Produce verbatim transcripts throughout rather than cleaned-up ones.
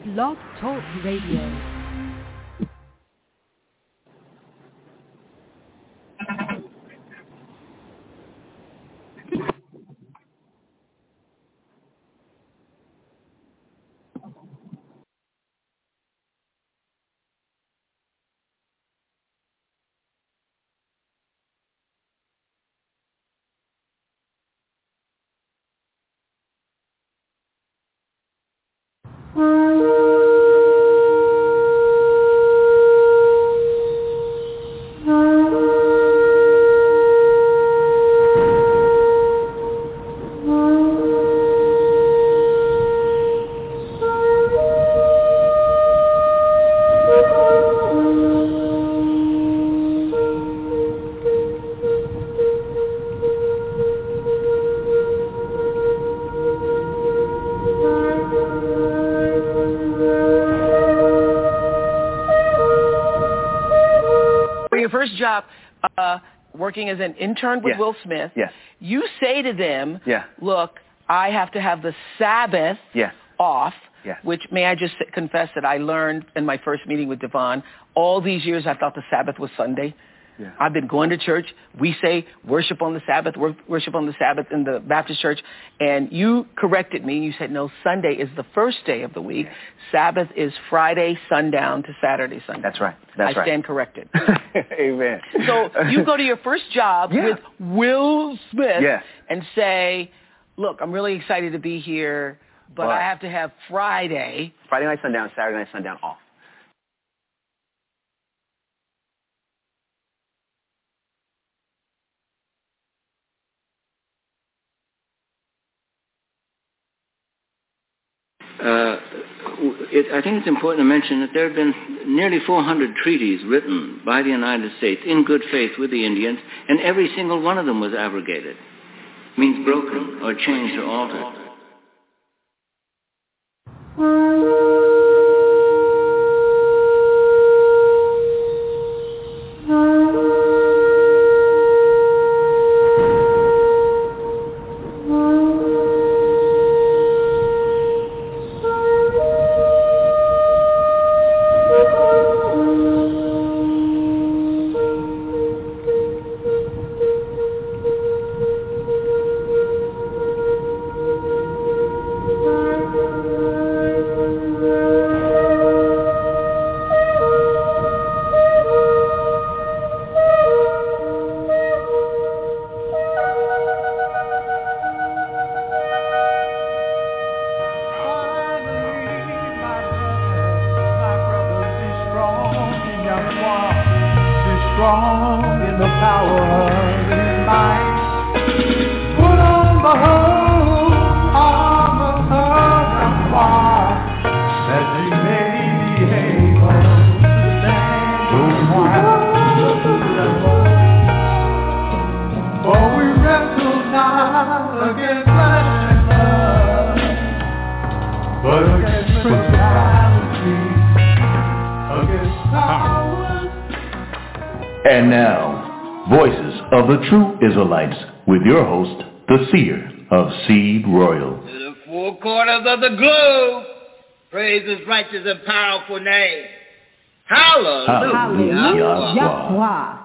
Blog Talk Radio. Job uh, working as an intern with yes. Will Smith, yes. you say to them, yeah. look, I have to have the Sabbath yes. off, yes. which may I just confess that I learned in my first meeting with Devon. All these years I thought the Sabbath was Sunday. Yeah. I've been going to church. We say worship on the Sabbath, worship on the Sabbath in the Baptist church. And you corrected me. You said, no, Sunday is the first day of the week. Yeah. Sabbath is Friday sundown to Saturday sundown. That's right. That's I right. stand corrected. Amen. So you go to your first job yeah. with Will Smith yes. and say, look, I'm really excited to be here, but what? I have to have Friday. Friday night sundown, Saturday night sundown off. Uh, it, I think it's important to mention that there have been nearly four hundred treaties written by the United States in good faith with the Indians, and every single one of them was abrogated. Means broken or changed or altered. And now, Voices of the True Israelites, with your host, the Seer of Seed Royal. To the four corners of the globe, praise His righteous and powerful name. Hallelujah. Hallelujah. Yahweh.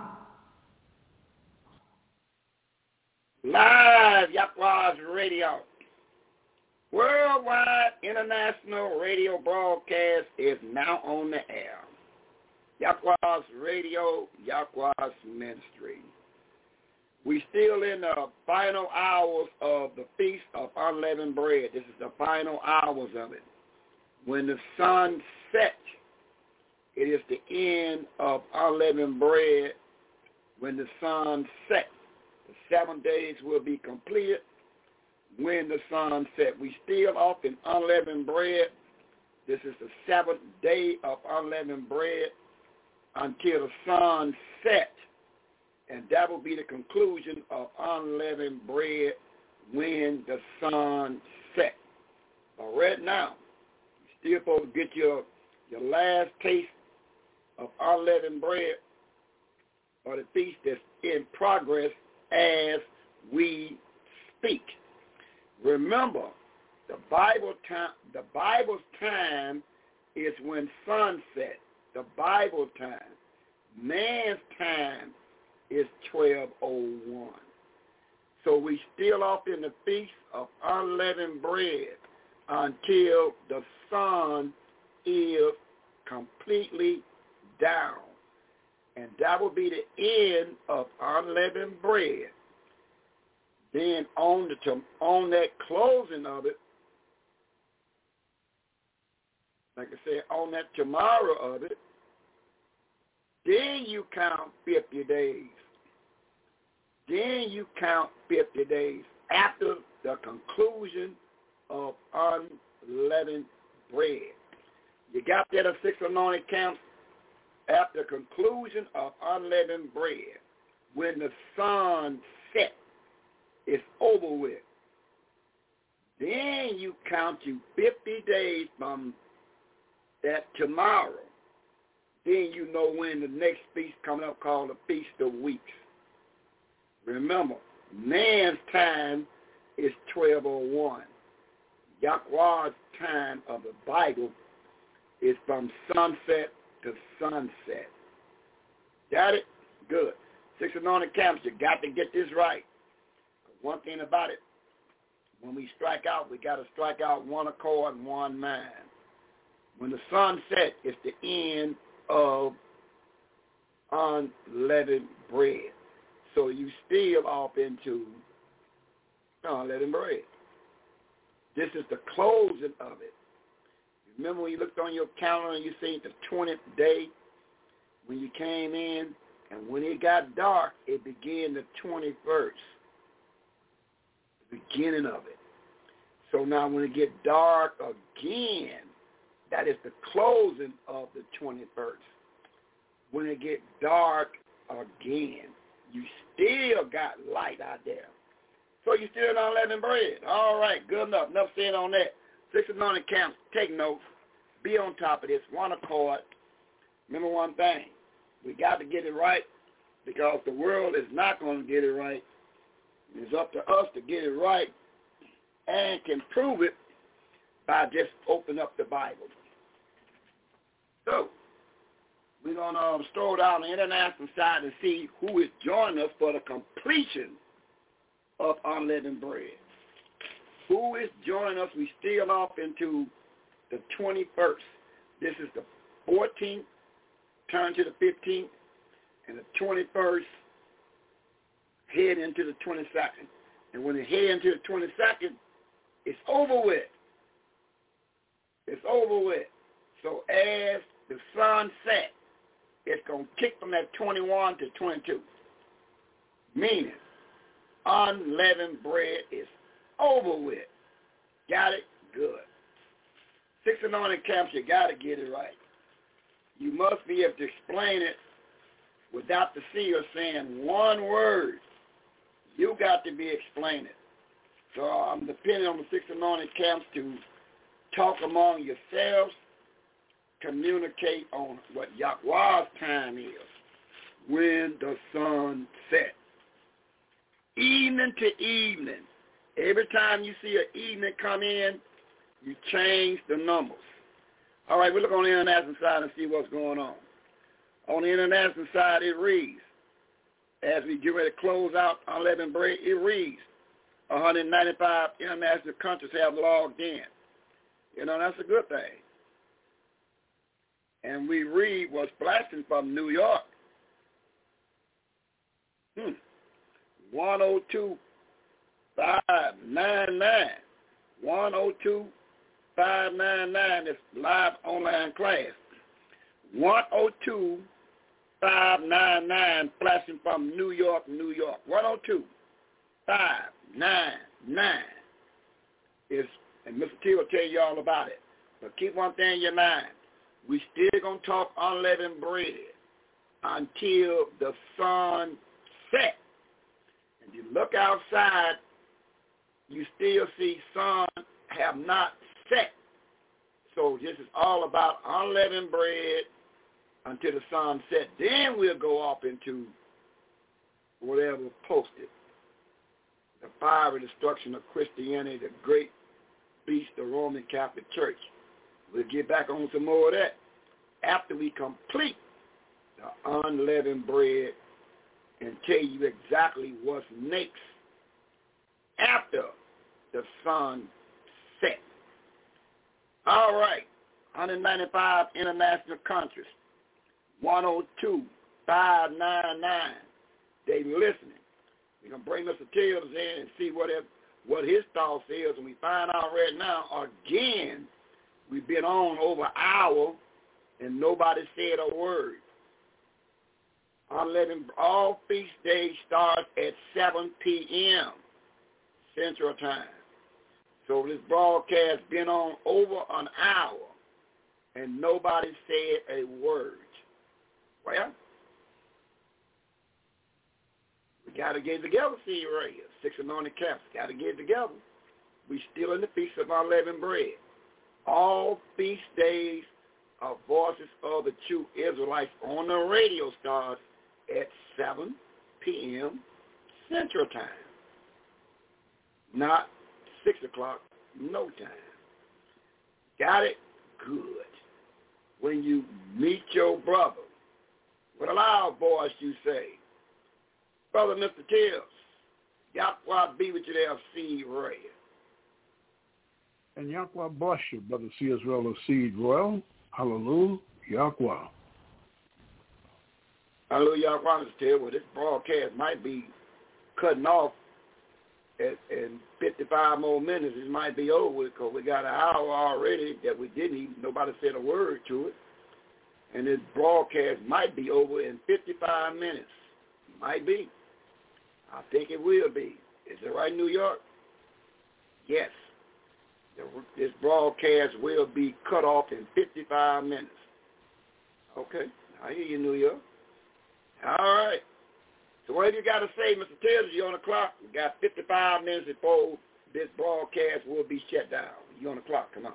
Live Yahweh's Radio. Worldwide international radio broadcast is now on the air. Yahweh's Radio, Yahweh's Ministry. We still in the final hours of the Feast of Unleavened Bread. This is the final hours of it. When the sun sets, it is the end of unleavened bread. When the sun sets, the seven days will be completed. When the sun sets, we still off in unleavened bread. This is the seventh day of unleavened bread until the sun sets, and that will be the conclusion of unleavened bread when the sun sets. But right now, you're still supposed to get your, your last taste of unleavened bread or the feast that's in progress as we speak. Remember, the Bible time, the Bible's time is when sunset, the Bible time. Man's time is twelve oh one. So we still off in the feast of unleavened bread until the sun is completely down. And that will be the end of unleavened bread. Then on the on that closing of it, like I said, on that tomorrow of it, then you count fifty days. Then you count fifty days after the conclusion of unleavened bread. You got that of six anointed camps after the conclusion of unleavened bread. When the sun sets, it's over with. Then you count you fifty days from that tomorrow. Then you know when the next feast coming up called the Feast of Weeks. Remember, man's time is twelve oh one. Yahweh's time of the Bible is from sunset to sunset. Got it? Good. Six anointed camps, you got to get this right. One thing about it, when we strike out, we got to strike out one accord and one mind. When the sun sets, it's the end of unleavened bread. So you still off into unleavened bread. This is the closing of it. Remember when you looked on your calendar and you seen the twentieth day when you came in, and when it got dark, it began the twenty-first, the beginning of it. So now when it get dark again, that is the closing of the twenty-first. When it get dark again, you still got light out there. So you still not letting bread. All right, good enough. Enough said on that. Six anointed camps, take notes. Be on top of this. One accord. Remember one thing. We got to get it right because the world is not going to get it right. It's up to us to get it right and can prove it by just opening up the Bible. So, we're going to um, stroll down the international side and see who is joining us for the completion of unleavened bread. Who is joining us? We still off into the twenty-first. This is the fourteenth, turn to the fifteenth, and the twenty-first head into the twenty-second. And when it head into the twenty-second, it's over with. It's over with. So as the sun sets, it's going to kick from that twenty-one to twenty-two. Meaning, unleavened bread is over with. Got it? Good. Six anointed camps, you got to get it right. You must be able to explain it without the seer saying one word. You got to be explaining it. So I'm depending on the six anointed camps to talk among yourselves, communicate on what Yahweh's time is when the sun sets. Evening to evening. Every time you see an evening come in, you change the numbers. All right, we look on the international side and see what's going on. On the international side, it reads, as we get ready to close out unleavened bread, it reads, one hundred ninety-five international countries have logged in. You know, that's a good thing. And we read what's blasting from New York. Hmm. one oh two, five nine nine. one oh two, five nine nine is live online class. one oh two, five nine nine flashing from New York, New York. one oh two, five nine nine is, and Mister T will tell you all about it. But keep one thing in your mind. We still going to talk unleavened bread until the sun sets. And you look outside, you still see sun have not set. So this is all about unleavened bread until the sun set. Then we'll go off into whatever posted. The fiery destruction of Christianity, the great beast, the Roman Catholic Church. We'll get back on some more of that after we complete the unleavened bread and tell you exactly what's next after the sun sets. All right, one ninety-five international countries, one oh two, five nine nine. They listening. We're going to bring Mister Tails in and see what, if, what his thoughts is, and we find out right now, again, we've been on over an hour, and nobody said a word. Unleavened, all feast days start at seven p.m. Central Time. So this broadcast been on over an hour, and nobody said a word. Well, we got to get together, see right here. Six anointed caps, got to get together. We still in the Feast of Unleavened Bread. All feast days of Voices of the True Israelites on the radio starts at seven p.m. Central Time. Not six o'clock, no time. Got it? Good. When you meet your brother, with a loud voice you say, Brother Mister Tibbs, Yahweh be with you there, Seed Royal. And Yahweh bless you, Brother C. Israel of Seed Royal. Hallelujah, Yahweh. Hallelujah, Yahweh, Mister Tibbs. Well, this broadcast might be cutting off at, in fifty-five more minutes. It might be over because we got an hour already that we didn't even, nobody said a word to it. And this broadcast might be over in fifty-five minutes. Might be. I think it will be. Is it right, New York? Yes. This broadcast will be cut off in fifty-five minutes. Okay. I hear you, New York. All right. So what have you got to say, Mister Taylor? You on the clock? We got fifty-five minutes before this broadcast will be shut down. You on the clock. Come on.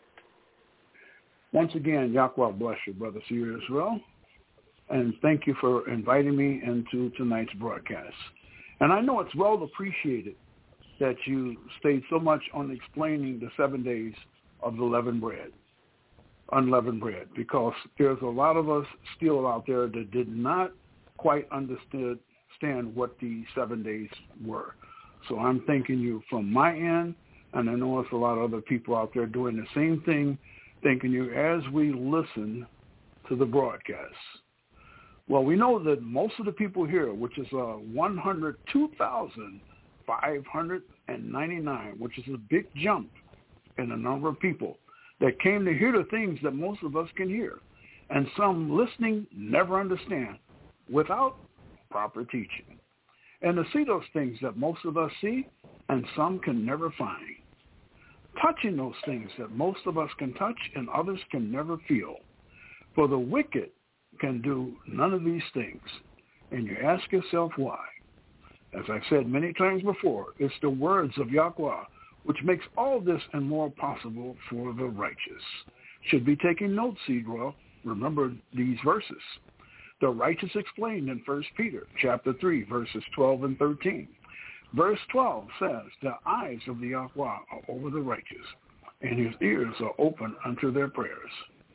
Once again, Yahweh bless you, Brother C. Israel. And thank you for inviting me into tonight's broadcast. And I know it's well appreciated that you stayed so much on explaining the seven days of the leavened bread, unleavened bread, because there's a lot of us still out there that did not quite understand what the seven days were. So I'm thanking you from my end, and I know there's a lot of other people out there doing the same thing, thanking you as we listen to the broadcast. Well, we know that most of the people here, which is uh, one hundred two thousand five hundred ninety-nine, which is a big jump in the number of people that came to hear the things that most of us can hear, and some listening never understand without proper teaching, and to see those things that most of us see and some can never find, touching those things that most of us can touch and others can never feel. For the wicked can do none of these things. And you ask yourself why. As I've said many times before, it's the words of Yahweh which makes all this and more possible for the righteous. Should be taking notes, Seedroy. Remember these verses. The righteous explained in First Peter chapter three, verses twelve and thirteen. Verse twelve says, the eyes of the Yahweh are over the righteous, and his ears are open unto their prayers.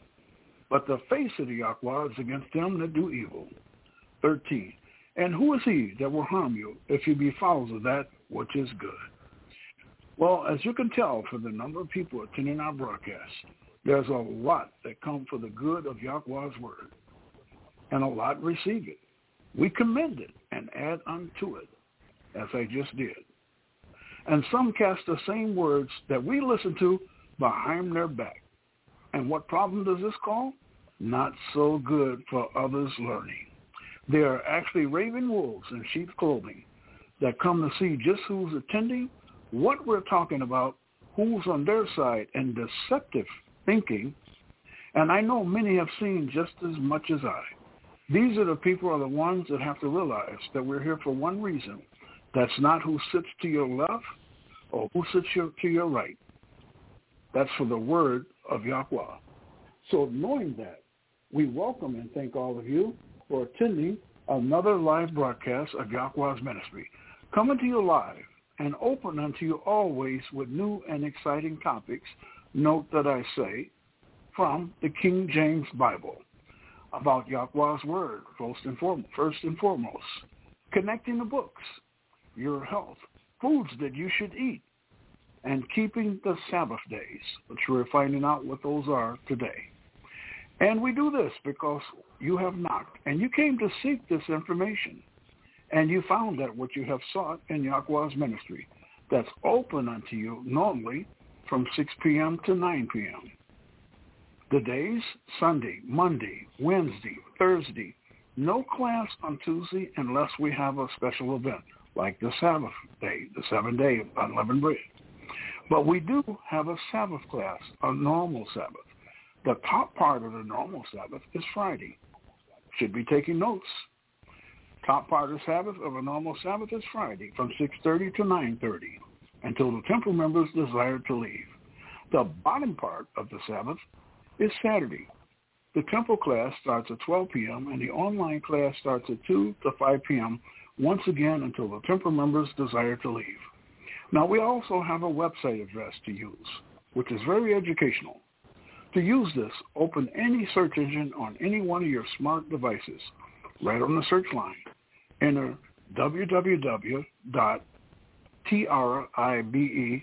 But the face of the Yahweh is against them that do evil. thirteen. And who is he that will harm you if you be followers of that which is good? Well, as you can tell from the number of people attending our broadcast, there's a lot that come for the good of Yahweh's word, and a lot receive it. We commend it and add unto it, as I just did. And some cast the same words that we listen to behind their back. And what problem does this cause? Not so good for others' learning. They are actually raven wolves in sheep's clothing that come to see just who's attending, what we're talking about, who's on their side, and deceptive thinking. And I know many have seen just as much as I. These are the people are the ones that have to realize that we're here for one reason. That's not who sits to your left or who sits your, to your right. That's for the word of Yahweh. So knowing that, we welcome and thank all of you for attending another live broadcast of Yahweh's ministry, coming to you live and open unto you always with new and exciting topics. Note that I say from the King James Bible about Yahweh's Word, first and, form, first and foremost, connecting the books, your health, foods that you should eat, and keeping the Sabbath days, which we're finding out what those are today. And we do this because you have knocked, and you came to seek this information, and you found that what you have sought in Yahweh's ministry that's open unto you normally from six p.m. to nine p.m. The days, Sunday, Monday, Wednesday, Thursday, no class on Tuesday unless we have a special event, like the Sabbath day, the seventh day of unleavened bread. But we do have a Sabbath class, a normal Sabbath. The top part of the normal Sabbath is Friday. Should be taking notes. Top part of the Sabbath of a normal Sabbath is Friday from six thirty to nine thirty until the temple members desire to leave. The bottom part of the Sabbath is Saturday. The temple class starts at twelve p.m. and the online class starts at two to five p.m. once again until the temple members desire to leave. Now, we also have a website address to use, which is very educational. To use this, open any search engine on any one of your smart devices, right on the search line. Enter w w w dot tribeYhdh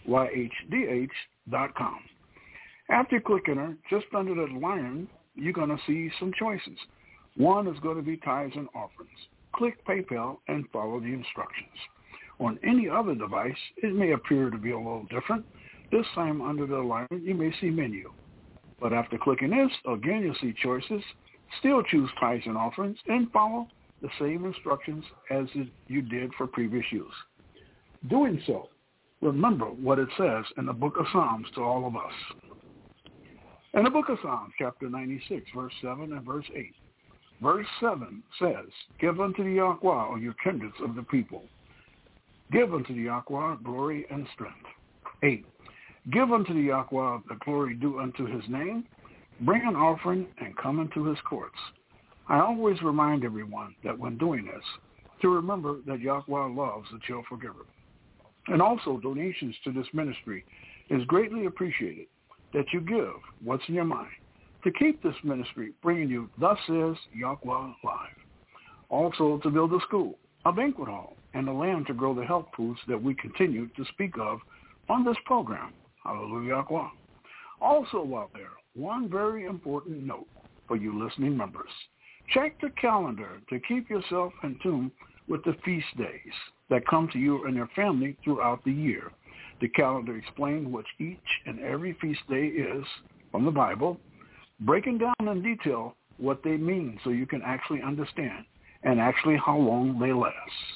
dot com. After you click enter, just under that line, you're going to see some choices. One is going to be tithes and offerings. Click PayPal and follow the instructions. On any other device, it may appear to be a little different. This time under the line, you may see menu. But after clicking this, again, you'll see choices. Still choose tithes and offerings and follow the same instructions as you did for previous use. Doing so, remember what it says in the book of Psalms to all of us. In the book of Psalms, chapter ninety-six, verse seven and verse eight. Verse seven says, "Give unto the Yahweh, O you kindreds of the people. Give unto the Yahweh glory and strength." eight. "Give unto the Yahweh the glory due unto his name. Bring an offering and come into his courts." I always remind everyone that when doing this, to remember that Yahweh loves a cheerful giver. And also donations to this ministry is greatly appreciated, that you give what's in your mind to keep this ministry bringing you Thus Says Yahweh Live. Also to build a school, a banquet hall, and a land to grow the health foods that we continue to speak of on this program. Hallelujah, Yahweh. Also out there, one very important note for you listening members. Check the calendar to keep yourself in tune with the feast days that come to you and your family throughout the year. The calendar explains what each and every feast day is from the Bible, breaking down in detail what they mean so you can actually understand and actually how long they last.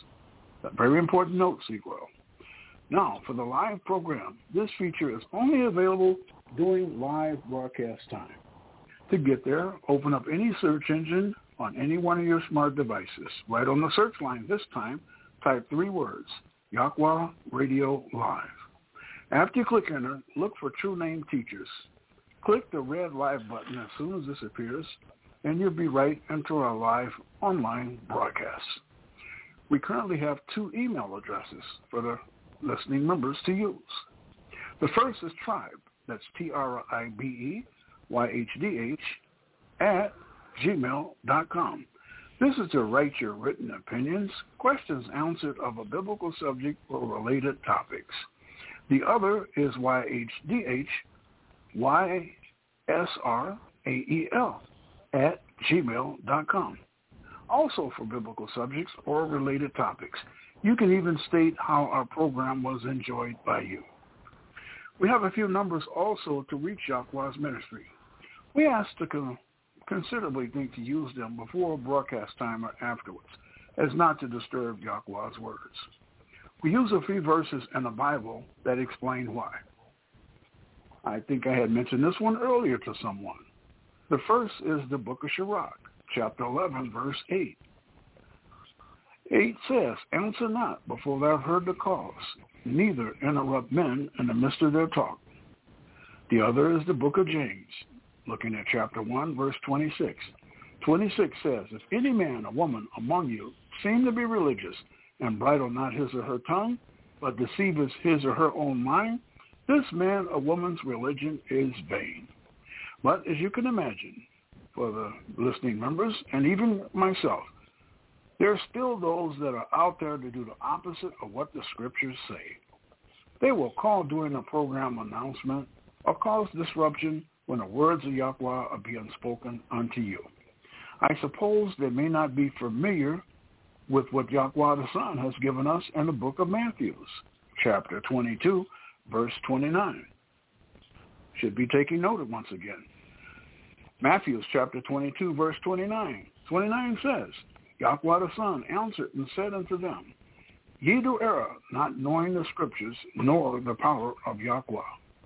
A very important note, Seagull. Now, for the live program, this feature is only available during live broadcast time. To get there, open up any search engine on any one of your smart devices. Right on the search line this time, type three words, Yahweh Radio Live. After you click enter, look for True Name Teachers. Click the red live button as soon as this appears, and you'll be right into our live online broadcast. We currently have two email addresses for the listening members to use. The first is Tribe, that's T R I B E Y H D H, at gmail dot com. This is to write your written opinions, questions answered of a biblical subject or related topics. The other is Y H D H Y S R A E L at gmail dot com. Also for biblical subjects or related topics. You can even state how our program was enjoyed by you. We have a few numbers also to reach Yahweh's ministry. We ask to con- considerably think to use them before broadcast time or afterwards, as not to disturb Yahweh's words. We use a few verses in the Bible that explain why. I think I had mentioned this one earlier to someone. The first is the book of Sirach, chapter eleven, verse eight. eight says, "Answer not before thou have heard the cause, neither interrupt men in the midst of their talk." The other is the book of James, looking at chapter one, verse twenty-six. twenty-six says, "If any man or woman among you seem to be religious, and bridle not his or her tongue, but deceiveth his or her own mind, this man or woman's religion is vain." But as you can imagine, for the listening members and even myself, there are still those that are out there to do the opposite of what the scriptures say. They will call during a program announcement or cause disruption when the words of Yahweh are being spoken unto you. I suppose they may not be familiar with what Yahweh the Son has given us in the book of Matthew, chapter twenty-two, verse twenty-nine. Should be taking note of once again. Matthew chapter twenty-two, verse twenty-nine. twenty-nine says, Yahweh the Son answered and said unto them, Ye do err, not knowing the scriptures, nor the power of Yahweh.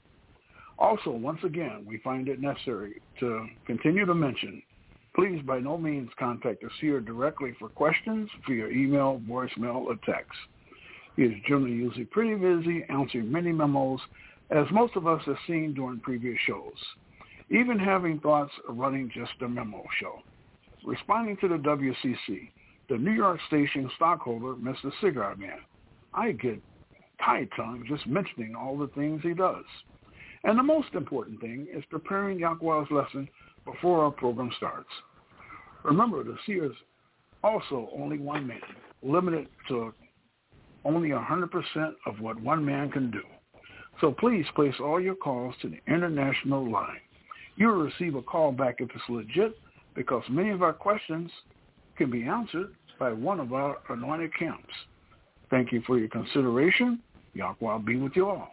Also, once again, we find it necessary to continue to mention, please by no means contact the seer directly for questions via email, voicemail, or text. He is generally usually pretty busy answering many memos, as most of us have seen during previous shows, even having thoughts of running just a memo show. Responding to the W C C, the New York station stockholder, Mister Cigar Man, I get tie-tongue just mentioning all the things he does. And the most important thing is preparing Yahweh's lesson before our program starts. Remember, the seer is also only one man, limited to only one hundred percent of what one man can do. So please place all your calls to the international line. You will receive a call back if it's legit, because many of our questions can be answered by one of our anointed camps. Thank you for your consideration. Yahweh be with you all.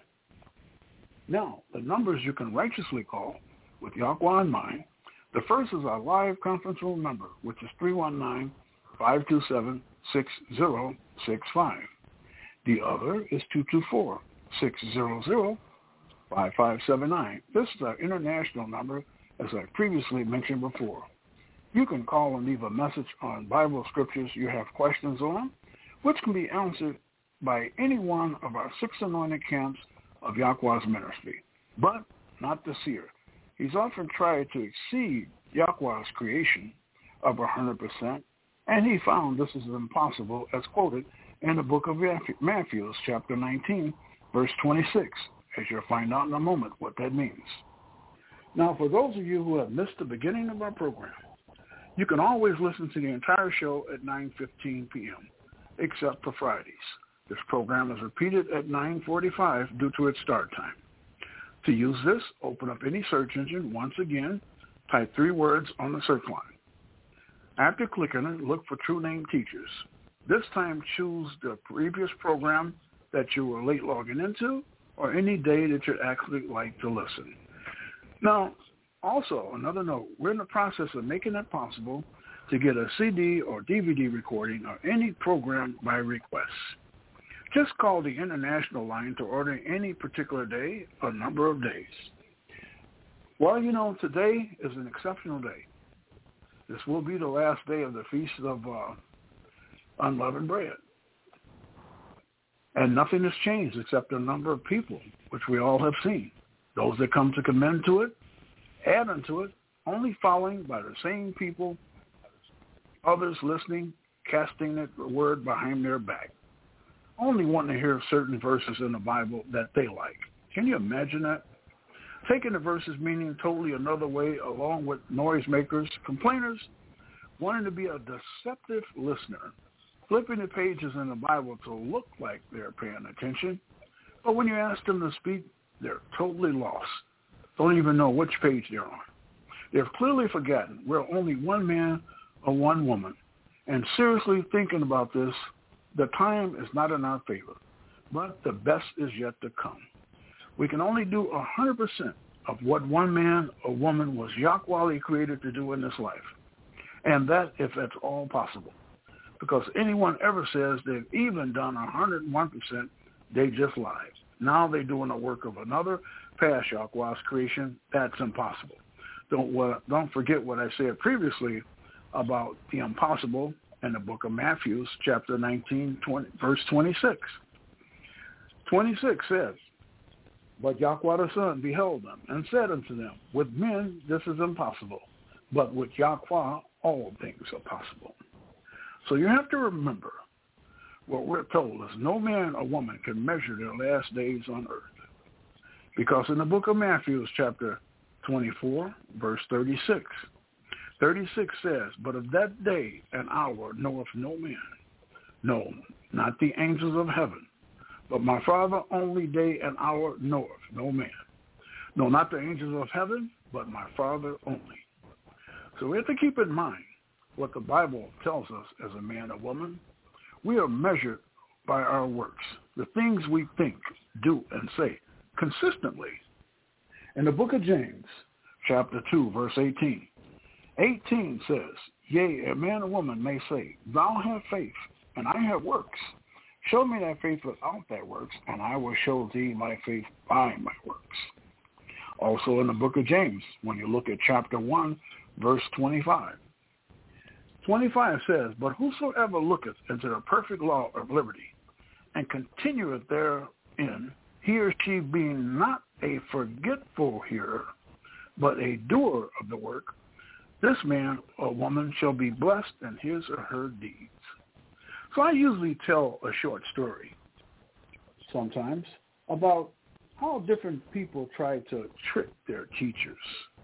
Now, the numbers you can righteously call with Yahweh in mind. The first is our live conference room number, which is three one nine, five two seven, six zero six five. The other is two two four, six zero zero, five five seven nine. This is our international number, as I previously mentioned before. You can call and leave a message on Bible scriptures you have questions on, which can be answered by any one of our six anointed camps of Yahweh's ministry, but not the seer. He's often tried to exceed Yahweh's creation of one hundred percent, and he found this is impossible, as quoted in the book of Matthew, chapter nineteen, verse twenty-six, as you'll find out in a moment what that means. Now, for those of you who have missed the beginning of our program, you can always listen to the entire show at nine fifteen p.m., except for Fridays. This program is repeated at nine forty-five due to its start time. To use this, open up any search engine. Once again, type three words on the search line. After clicking it, look for True Name Teachers. This time, choose the previous program that you were late logging into, or any day that you'd actually like to listen. Now, also, another note, we're in the process of making it possible to get a C D or D V D recording of any program by request. Just call the international line to order any particular day or number of days. Well, you know, today is an exceptional day. This will be the last day of the Feast of uh, Unleavened Bread. And nothing has changed except the number of people, which we all have seen. Those that come to commend to it, add unto it, only following by the same people, others listening, casting the word behind their back, only wanting to hear certain verses in the Bible that they like. Can you imagine that? Taking the verses meaning totally another way, along with noisemakers, complainers, wanting to be a deceptive listener, flipping the pages in the Bible to look like they're paying attention, but when you ask them to speak, they're totally lost, don't even know which page they're on. They've clearly forgotten we're only one man or one woman, and seriously thinking about this, the time is not in our favor, but the best is yet to come. We can only do one hundred percent of what one man or woman was Yahweh created to do in this life, and that if that's all possible. Because anyone ever says they've even done one hundred one percent, they just lied. Now they're doing the work of another past Yahweh's creation. That's impossible. Don't, uh, don't forget what I said previously about the impossible in the book of Matthew, chapter nineteen, twenty, verse twenty-six. twenty-six says, But Yahweh the Son beheld them and said unto them, With men this is impossible, but with Yahweh all things are possible. So you have to remember what we're told is no man or woman can measure their last days on earth. Because in the book of Matthew, chapter twenty-four, verse thirty-six. thirty-six says, but of that day and hour knoweth no man, no, not the angels of heaven, but my Father only day and hour knoweth no man. No, not the angels of heaven, but my Father only. So we have to keep in mind what the Bible tells us as a man or woman. We are measured by our works, the things we think, do, and say consistently. In the book of James, chapter two, verse eighteen, eighteen says, yea, a man or woman may say, thou have faith, and I have works. Show me thy faith without thy works, and I will show thee my faith by my works. Also in the book of James, when you look at chapter one, verse twenty-five. twenty-five says, but whosoever looketh into the perfect law of liberty, and continueth therein, he or she being not a forgetful hearer, but a doer of the work, this man or woman shall be blessed in his or her deeds. So I usually tell a short story sometimes about how different people try to trick their teachers.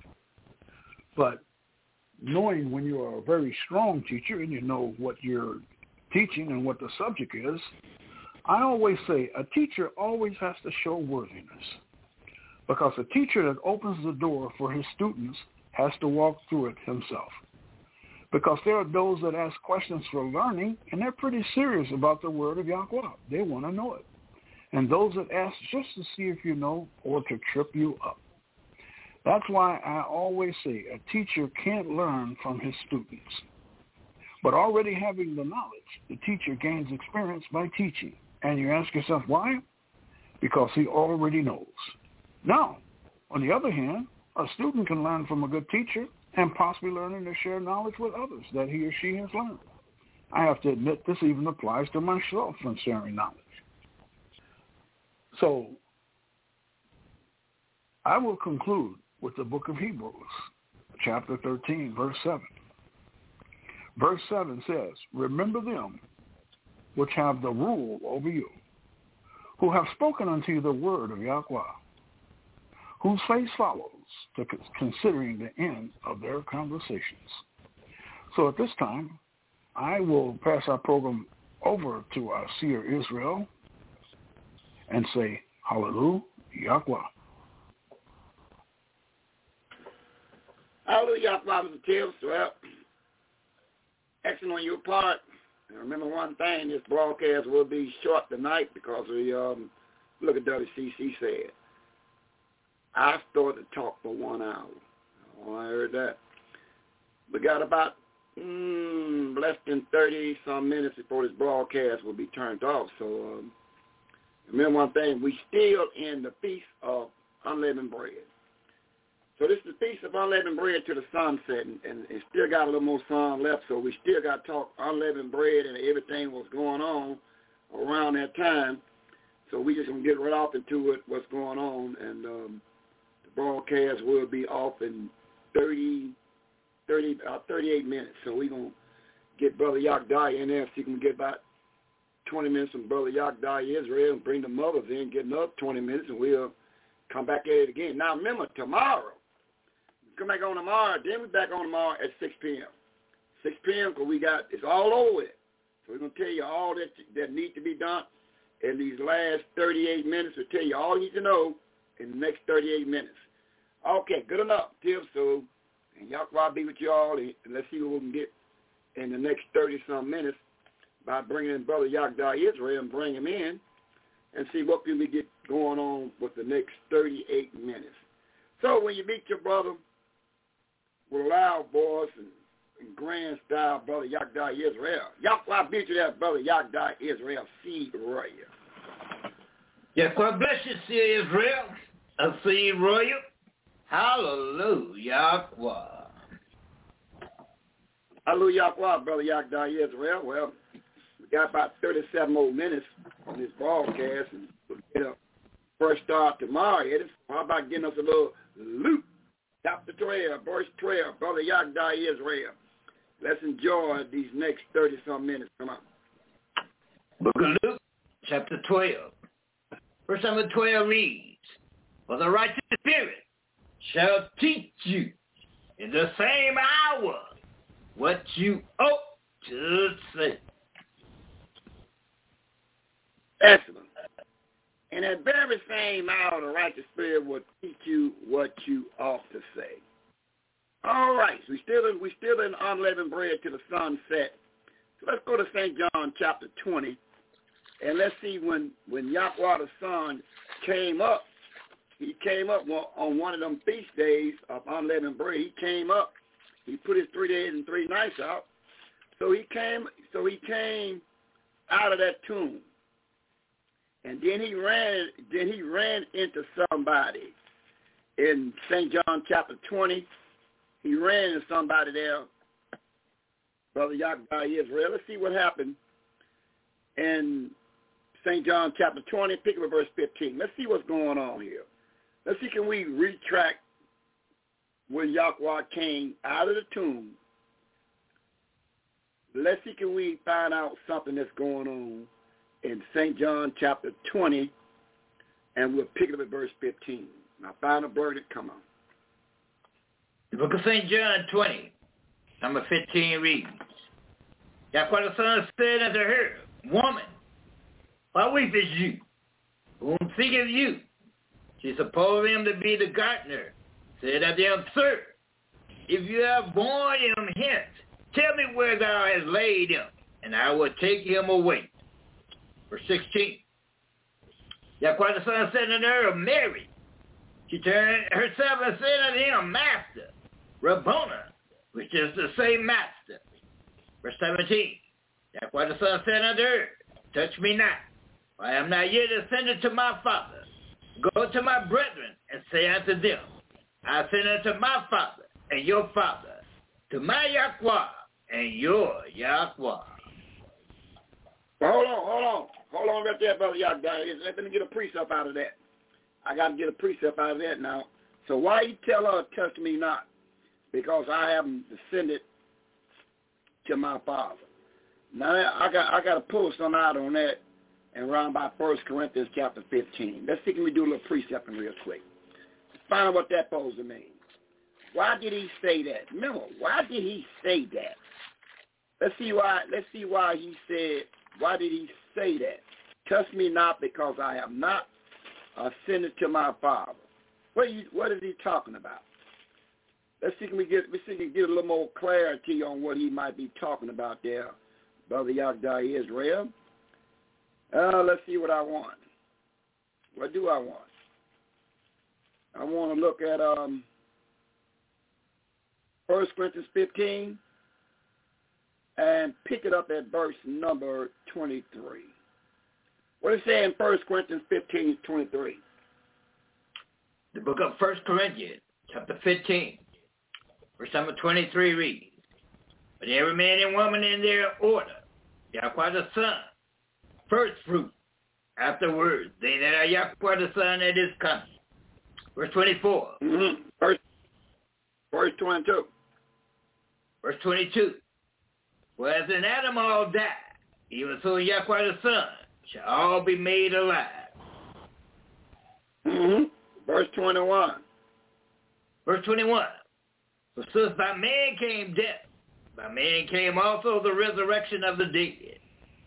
But knowing when you are a very strong teacher and you know what you're teaching and what the subject is, I always say a teacher always has to show worthiness, because a teacher that opens the door for his students has to walk through it himself. Because there are those that ask questions for learning, and they're pretty serious about the word of Yahweh. They want to know it. And those that ask just to see if you know or to trip you up. That's why I always say a teacher can't learn from his students. But already having the knowledge, the teacher gains experience by teaching. And you ask yourself, why? Because he already knows. Now, on the other hand, a student can learn from a good teacher and possibly learning to share knowledge with others that he or she has learned. I have to admit this even applies to myself in sharing knowledge. So I will conclude with the book of Hebrews, chapter thirteen, verse seven. Verse seven says, remember them which have the rule over you, who have spoken unto you the word of Yahweh, whose face follows to considering the end of their conversations. So at this time, I will pass our program over to our seer Israel and say, hallelujah, Yahweh. Hallelujah, Father Tips. Well, excellent on your part. And remember one thing, this broadcast will be short tonight because we, um, look at W C C said. I started to talk for one hour. Oh, I heard that. We got about mm, less than thirty-some minutes before this broadcast will be turned off. So um, remember one thing, we still in the Feast of Unleavened Bread. So this is the Feast of Unleavened Bread to the sunset, and, and, and still got a little more sun left, so we still got to talk unleavened bread and everything was going on around that time. So we just going to get right off into it, what's going on, and um, the broadcast will be off in thirty, thirty, uh, thirty-eight minutes. So we're going to get Brother Yakdai in there, so he can get about twenty minutes from Brother Yakdai Israel and bring the mothers in, get another twenty minutes, and we'll come back at it again. Now remember, tomorrow, come back on tomorrow, then we're back on tomorrow at six p.m. six p.m. because we got, it's all over with. So we're going to tell you all that that needs to be done in these last thirty-eight minutes. We'll tell you all you need to know in the next thirty-eight minutes. Okay, good enough, Tips. So, and Yahweh be with you all, and let's see what we can get in the next thirty-some minutes by bringing in Brother Yakdai Israel and bring him in and see what can we get going on with the next thirty-eight minutes. So when you meet your brother, with loud voice and, and grand style, Brother Yakdai Israel. Yahweh be to that, Brother Yakdai Israel, Seed Royal. Yes, God bless you, Seed Israel, a Seed Royal. Hallelujah, Yahweh. Hallelujah, Yahweh, Brother Yakdai Israel. Well, we got about thirty-seven more minutes on this broadcast, and we'll get a first start tomorrow. Eddie. How about getting us a little loot? Chapter twelve, verse twelve, Brother Yakdai Israel. Let's enjoy these next thirty-some minutes. Come on. Book of Luke, chapter twelve. Verse number twelve reads, for the righteous spirit shall teach you in the same hour what you ought to say. Excellent. In that very same hour, the righteous spirit will teach you what you ought to say. All right, so we still in, we still in unleavened bread till the sun set. So let's go to Saint John chapter twenty, and let's see when when Yahweh the Son came up. He came up on one of them feast days of unleavened bread. He came up. He put his three days and three nights out. So he came. So he came out of that tomb, and then he ran. Then he ran into somebody in Saint John chapter twenty. He ran into somebody there, Brother Yahweh Israel. Let's see what happened in Saint John chapter twenty, pick up verse fifteen. Let's see what's going on here. Let's see, can we retract when Yahweh came out of the tomb? Let's see, can we find out something that's going on in Saint John chapter twenty, and we'll pick it up at verse fifteen. Now, find a bird that come on. The book of Saint John twenty, number fifteen reads, Yahweh the Son said unto her, Woman, why weepest you? Whom seeketh you? She supposed him to be the gardener. Said unto him, Sir, if you have borne him hence, tell me where thou hast laid him, and I will take him away. Verse sixteen. Yahweh the Son said unto her, Mary. She turned herself and said unto him, Master, Rabboni, which is the same master. Verse seventeen. Yahweh the Son said unto her, Touch me not, for I am not yet ascended to my Father. Go to my brethren and say unto them, I ascend unto my Father and your Father, to my Yahweh and your Yahweh. Well, hold on, hold on. Hold on right there, Brother Yahweh. Let me get a precept out of that. I got to get a precept out of that now. So why you tell her, touch me not? Because I haven't descended to my Father. Now, I got I got to pull some out on that and run by First Corinthians chapter fifteen. Let's see, can we do a little precepting real quick. Find out what that supposed to mean. Why did he say that? Remember, why did he say that? Let's see why. Let's see why he said. Why did he say that? Touch me not, because I have not ascended to my Father. What are you, what is he talking about? Let's see, can we get, let's see, can we get a little more clarity on what he might be talking about there, Brother Yahweh Israel. Uh, let's see what I want. What do I want? I want to look at um, First Corinthians fifteen and pick it up at verse number twenty-three. What does it say in First Corinthians fifteen, twenty-three? The book of First Corinthians, chapter fifteen, verse number twenty-three reads, But every man and woman in their order, Yahweh the Son, first fruit, afterwards, they that are Yahweh the Son that is coming. Verse twenty-four. Mm-hmm. Verse, verse twenty-two. Verse twenty-two. For as in Adam all died, even so Yahweh the Son shall all be made alive. Mm-hmm. Verse twenty-one. Verse twenty-one. For since by man came death, by man came also the resurrection of the dead.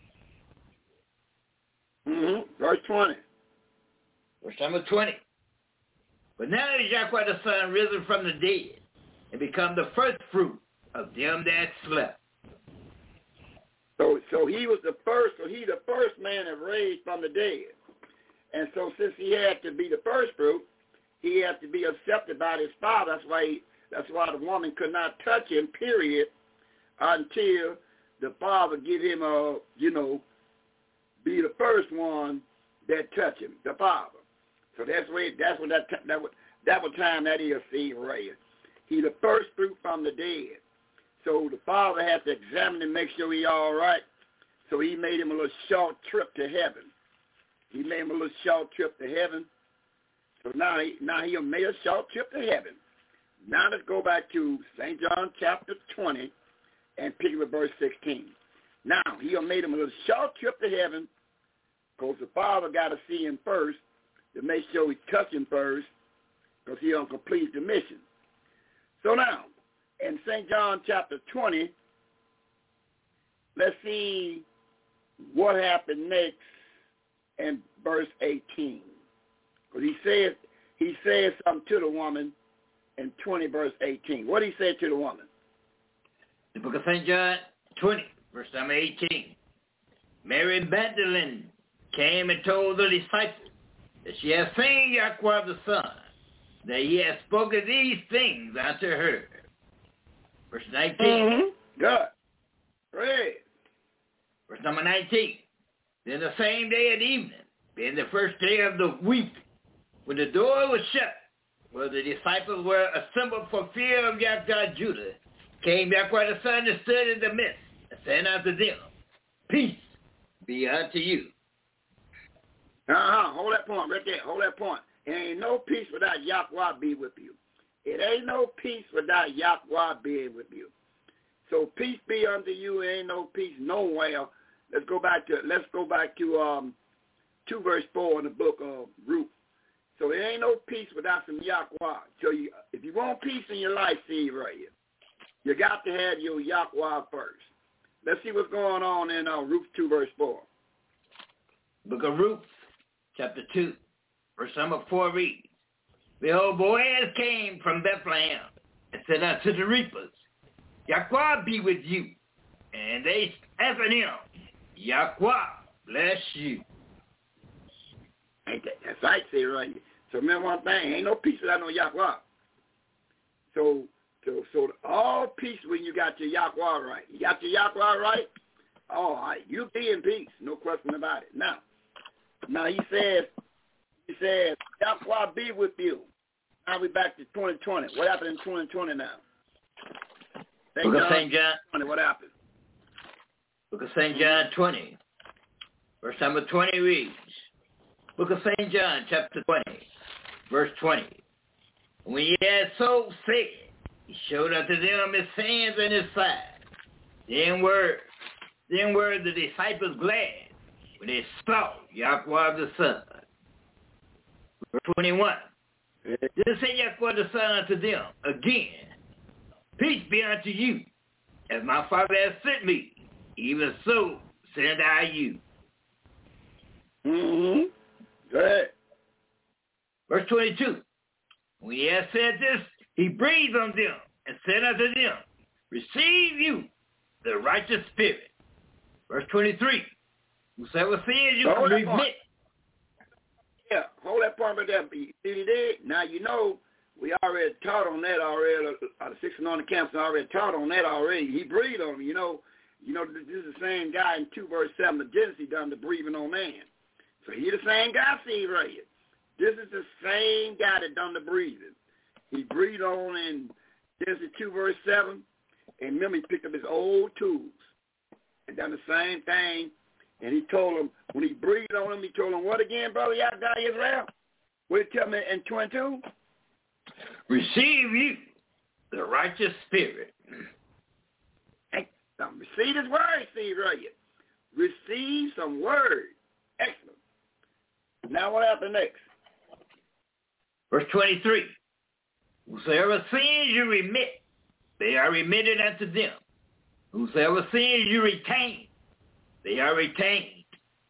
Mm-hmm. Verse twenty. Verse number twenty. But now is Yahweh the Son risen from the dead, and become the first fruit of them that slept. So, so he was the first. So he the first man that raised from the dead, and so since he had to be the first fruit, he had to be accepted by his Father. That's why. He, that's why the woman could not touch him. Period, until the Father give him a, you know, be the first one that touch him, the Father. So that's where that's what that that what that what time that is. See, right? He the first fruit from the dead. So the Father had to examine him, make sure he all right. So he made him a little short trip to heaven. He made him a little short trip to heaven. So now he now he made a short trip to heaven. Now let's go back to Saint John chapter twenty and pick up verse sixteen. Now he made him a little short trip to heaven, because the Father got to see him first to make sure he touched him first, because he done completed the mission. So now, in Saint John chapter twenty, let's see what happened next in verse eighteen. Because he says, he says something to the woman in twenty verse eighteen. What did he say to the woman? The book of Saint John twenty, verse number eighteen. Mary Magdalene came and told the disciples that she had seen Yahweh the Son, that he had spoken these things unto her. Verse nineteen. Mm-hmm. Good. Great. Verse number nineteen. Then the same day at evening, being the first day of the week, when the door was shut, where the disciples were assembled for fear of Yahweh Judah, came Yahweh the Son and stood in the midst, and said unto them, Peace be unto you. Uh-huh. Hold that point right there. Hold that point. It ain't no peace without Yahweh be with you. It ain't no peace without Yahweh being with you. So peace be unto you. It ain't no peace nowhere. Let's go back to let's go back to um two verse four in the book of Ruth. So it ain't no peace without some Yahweh. So you, if you want peace in your life, see right here, you got to have your Yahweh first. Let's see what's going on in uh, Ruth two verse four. Book of Ruth, chapter two, verse number four reads, Behold, Boaz came from Bethlehem and said unto the reapers, Yahweh be with you. And they answered him, Yahweh bless you. Ain't that, that's right, say right here. So remember one thing, ain't no peace without no Yahweh. So, so, so all peace when you got your Yahweh right. You got your Yahweh right? All right, you be in peace, no question about it. Now, now he says, he says, Yahweh be with you. Now we back to twenty twenty. What happened in twenty twenty now? Book of Saint John. What happened? Book of Saint John twenty, verse number twenty reads, Book of Saint John, chapter twenty, verse twenty. When he had so said, he showed unto them his hands and his side. Then were, then were the disciples glad when they saw Yahweh the Son. Verse twenty-one. Then said Yahweh the Son unto them again, Peace be unto you, as my Father has sent me, even so send I you. Mm-hmm. Good. Verse twenty-two. When he had said this, he breathed on them and said unto them, Receive you the righteous spirit. Verse twenty-three. Whosoever sins you can remit. Yeah, hold that point right there. See what he did? Now you know we already taught on that already. Uh, the six and on the camps already taught on that already. He breathed on him. You know, you know this is the same guy in two verse seven of Genesis done the breathing on man. So he the same guy, see right here. This is the same guy that done the breathing. He breathed on in Genesis two verse seven, and remember he picked up his old tools and done the same thing. And he told him, when he breathed on him, he told him, what again, brother Yahweh Israel? What did he tell me in twenty-two? Receive you the righteous spirit. Hey, receive his word, see right here. Receive some word. Excellent. Now what happened next? Verse twenty-three. Whosoever sins you remit, they are remitted unto them. Whosoever sins you retain, they are retained.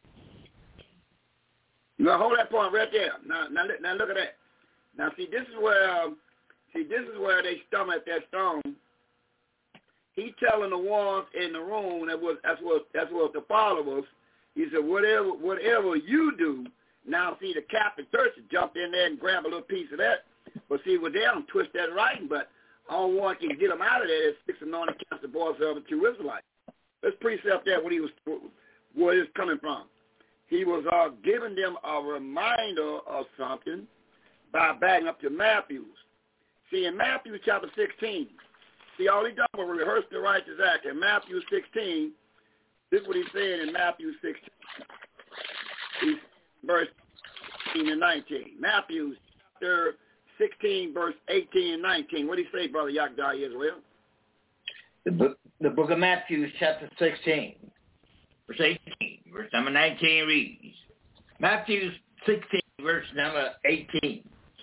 Now hold that point right there. Now, now, now look at that. Now see, this is where, um, see, this is where they stumble at that stone. He telling the ones in the room that was that's what that's what the followers. He said, whatever whatever you do. Now see, the Catholic Church jumped in there and grabbed a little piece of that. But see, with them twist that writing, but all one can get them out of there is six anointed camps the boys of the true Israelites. Let's precept that what he was, where it's coming from. He was uh, giving them a reminder of something by backing up to Matthews. See, in Matthew chapter sixteen, see, all he done was rehearse the righteous act. In Matthew sixteen, this is what he's saying in Matthew sixteen, he's, verse eighteen and nineteen. Matthew chapter sixteen, verse eighteen and nineteen. What do you say, Brother Yahweh Israel? The book, the book of Matthew, chapter sixteen, verse eighteen, verse number nineteen reads, Matthew sixteen, verse number eighteen.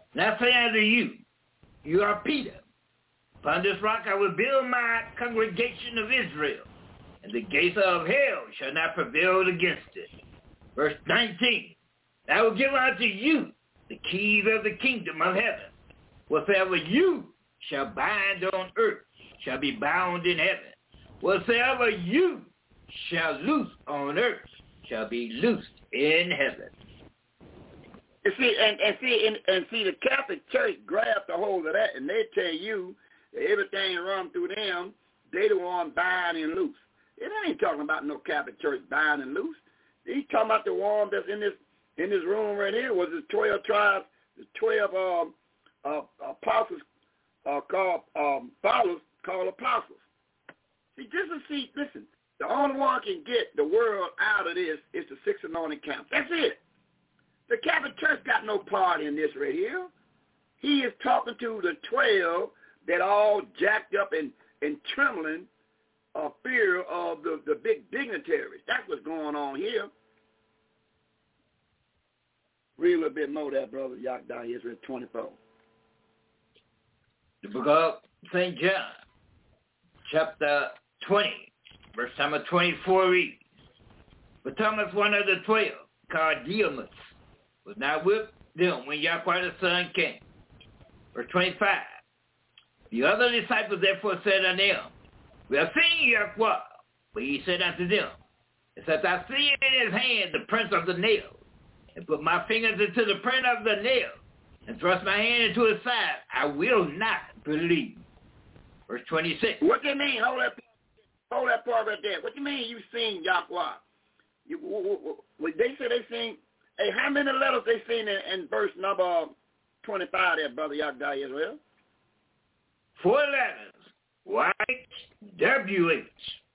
Now say unto you, you are Peter. Upon this rock I will build my congregation of Israel, and the gates of hell shall not prevail against it. Verse nineteen, I will give unto you the keys of the kingdom of heaven. Whatsoever you shall bind on earth shall be bound in heaven. Whatsoever you shall loose on earth shall be loosed in heaven. You see, and, and see, and, and see, the Catholic Church grabbed a hold of that, and they tell you that everything run through them, they the one bind and loose. It ain't talking about no Catholic Church bind and loose. He's talking about the one that's in this in this room right here. Was the twelve tribes, the twelve um, uh, apostles uh, called um, followers called apostles. See, just to see, listen, the only one can get the world out of this is the six anointed camps. That's it. The Catholic Church got no part in this right here. He is talking to the twelve that all jacked up and, and trembling of fear of the, the big dignitaries. That's what's going on here. Read a little bit more there, brother. Y'all down here, Israel twenty-four. The book of Saint John, chapter twenty, verse number twenty-four reads, But Thomas, one of the twelve, called Didymus, was not with them when Yahweh the Son came. Verse twenty-five, the other disciples therefore said unto him, We have seen Yahweh. But he said unto them, Except I see in his hand the prints of the nails, and put my fingers into the print of the nail, and thrust my hand into his side, I will not believe. Verse twenty-six. What do you mean? Hold that, hold that part right there. What do you mean you seen Yahweh? You, w- w- w- they say they seen, hey, how many letters they seen in, in verse number twenty-five there, brother Yahweh Israel? Four letters. Y W H.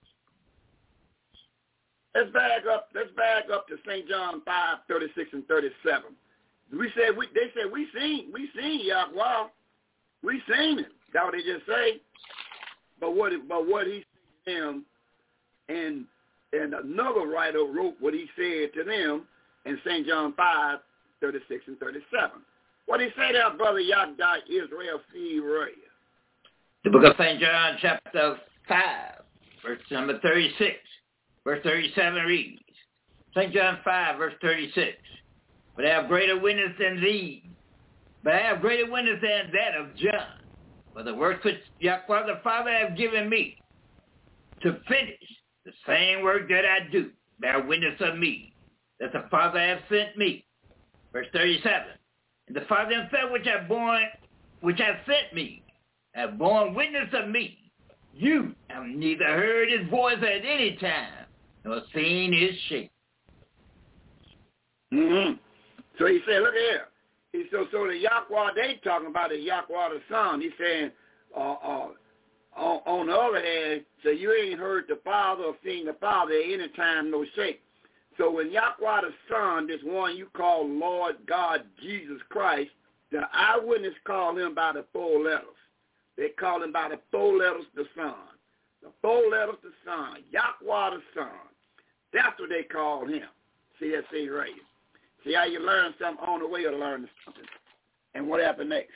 Let's back up. Let's back up to Saint John five thirty-six and thirty-seven. We said we. They said we seen. We seen Yahweh. We seen him. That's what they just say. But what? But what he said to them, and and another writer wrote what he said to them in Saint John five thirty-six and thirty-seven. What he say there, brother Yahweh Israel C. Ray? The book of Saint John, chapter five, verse number thirty-six. Verse thirty-seven reads, Saint John five, verse thirty-six. But I have greater witness than these. But I have greater witness than that of John. For the work which Yahweh the Father hath given me to finish the same work that I do, bear witness of me, that the Father hath sent me. Verse thirty-seven. And the Father himself which hath borne, which hath sent me, hath borne witness of me. You have neither heard his voice at any time, nor seen his shape. Mm-hmm. So he said, look here. He so so the Yahweh they talking about is Yahweh the Son. He's saying, uh, uh, on, on the other hand, so you ain't heard the Father or seen the Father at any time, no shape. So when Yahweh the Son, this one you call Lord God Jesus Christ, the eyewitness call him by the four letters. They call him by the four letters the Son. The four letters the Son. Yahweh the Son. That's what they call him. See that thing right here. See how you learn something on the way of learning something. And what happened next?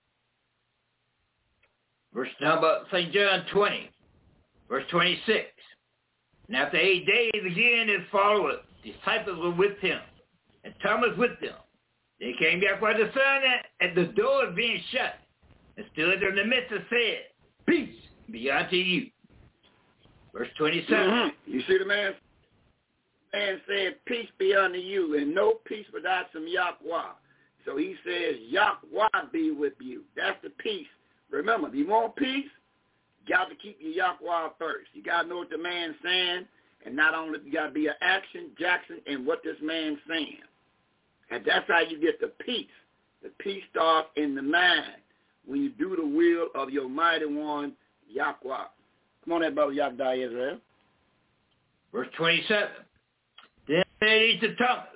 Verse number, Saint John twenty, verse twenty-six. And after eight days again his followers, disciples were with him, and Thomas with them. They came back by the Son at the door being shut, and stood in the midst and said, Peace be unto you. Verse twenty-seven. Mm-hmm. You see the man? The man said, Peace be unto you, and no peace without some Yahweh. So he says, Yahweh be with you. That's the peace. Remember, if you want peace, you got to keep your Yahweh first. You got to know what the man's saying, and not only you got to be an action, Jackson, and what this man's saying. And that's how you get the peace. The peace starts in the mind when you do the will of your mighty one, Yahweh. Come on there, brother Yahweh Israel. Verse twenty-seven. Then said he to Thomas,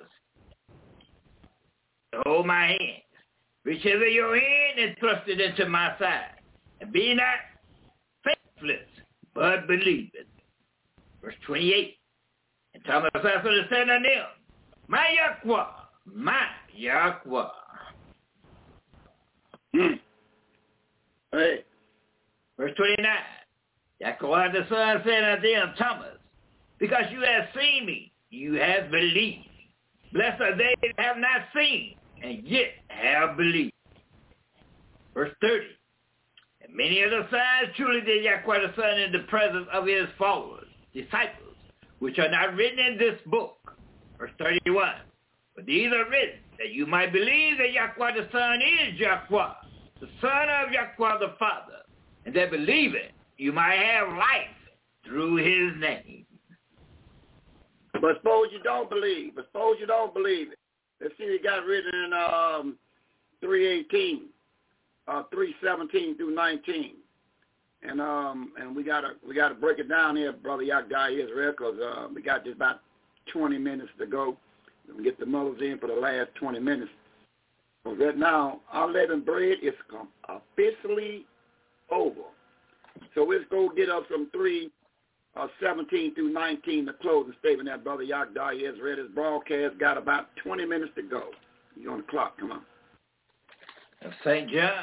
Hold my hand. Reach over your hand and thrust it into my side. And be not faithless, but believe it. Verse twenty-eight. And Thomas answered and said unto him, My Yahweh, my Yahweh. Hmm. Hey. Verse twenty-nine. Yahuwah the Son said unto him, Thomas, because you have seen me, you have believed. Blessed are they that have not seen, and yet have believed. Verse thirty. And many of the signs truly did Yahuwah the Son in the presence of his followers, disciples, which are not written in this book. Verse thirty-one. But these are written that you might believe that Yahuwah the Son is Yahuwah, the Son of Yahuwah the Father, and that believing you might have life through his name. But suppose you don't believe. But suppose you don't believe it. Let's see, it got written in um, three eighteen, uh, three seventeen through nineteen, and um, and we gotta we gotta break it down here, Brother Yakdai Israel, because uh, we got just about twenty minutes to go. We can get the mothers in for the last twenty minutes. But right now, unleavened bread is officially over. So let's go get up from three. Uh, seventeen through nineteen, the closing statement that Brother Yakdai has read. His broadcast got about twenty minutes to go. You're on the clock. Come on. Saint John.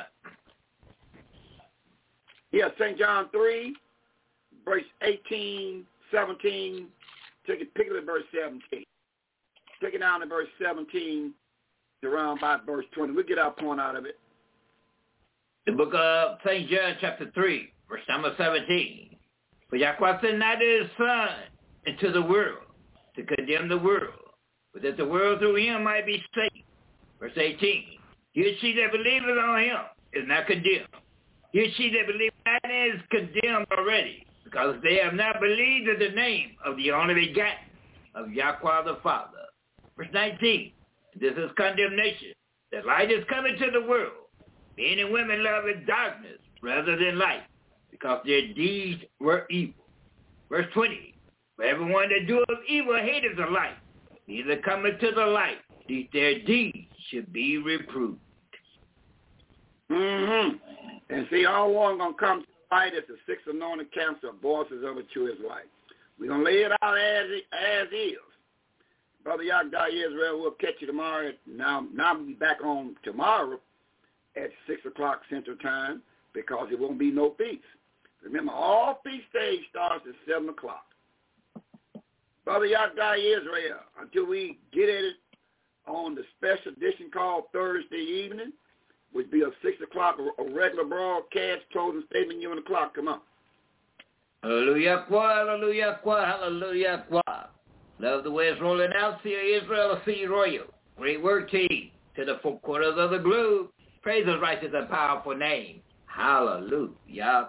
Yeah, Saint John three, verse eighteen, seventeen. Take it, pick it at verse seventeen. Take it down to verse seventeen to around by verse twenty. We'll get our point out of it. The book of Saint John, chapter three, verse number seventeen. For Yahuwah sent not his Son into the world to condemn the world, but that the world through him might be saved. Verse eighteen. Here she that believeth on him is not condemned. Here she that believeth not is condemned already, because they have not believed in the name of the only begotten of Yahuwah the Father. Verse nineteen. This is condemnation, that light is coming to the world. Men and women loving darkness rather than light, because their deeds were evil. Verse twenty. For everyone that doeth evil hateth the light, neither cometh to the light, lest their deeds should be reproved. Mm-hmm. And see, all one going to come to the light is the six anointed camps of voices of a true Israelite. We're going to lay it out as, as is. Brother Yakdai Israel, we'll catch you tomorrow. At, now, now we'll be back on tomorrow at six o'clock Central Time, because it won't be no feast. Remember, all feast days starts at seven o'clock. Brother Yakdai Israel, until we get at it on the special edition called Thursday evening, which be a six o'clock, a regular broadcast, closing statement, you on the clock. Come on. Hallelujah, hallelujah, hallelujah. Love the way it's rolling out. See Israel, see Royal. Great work, team. To the four quarters of the globe. Praise his righteous and powerful name. Hallelujah.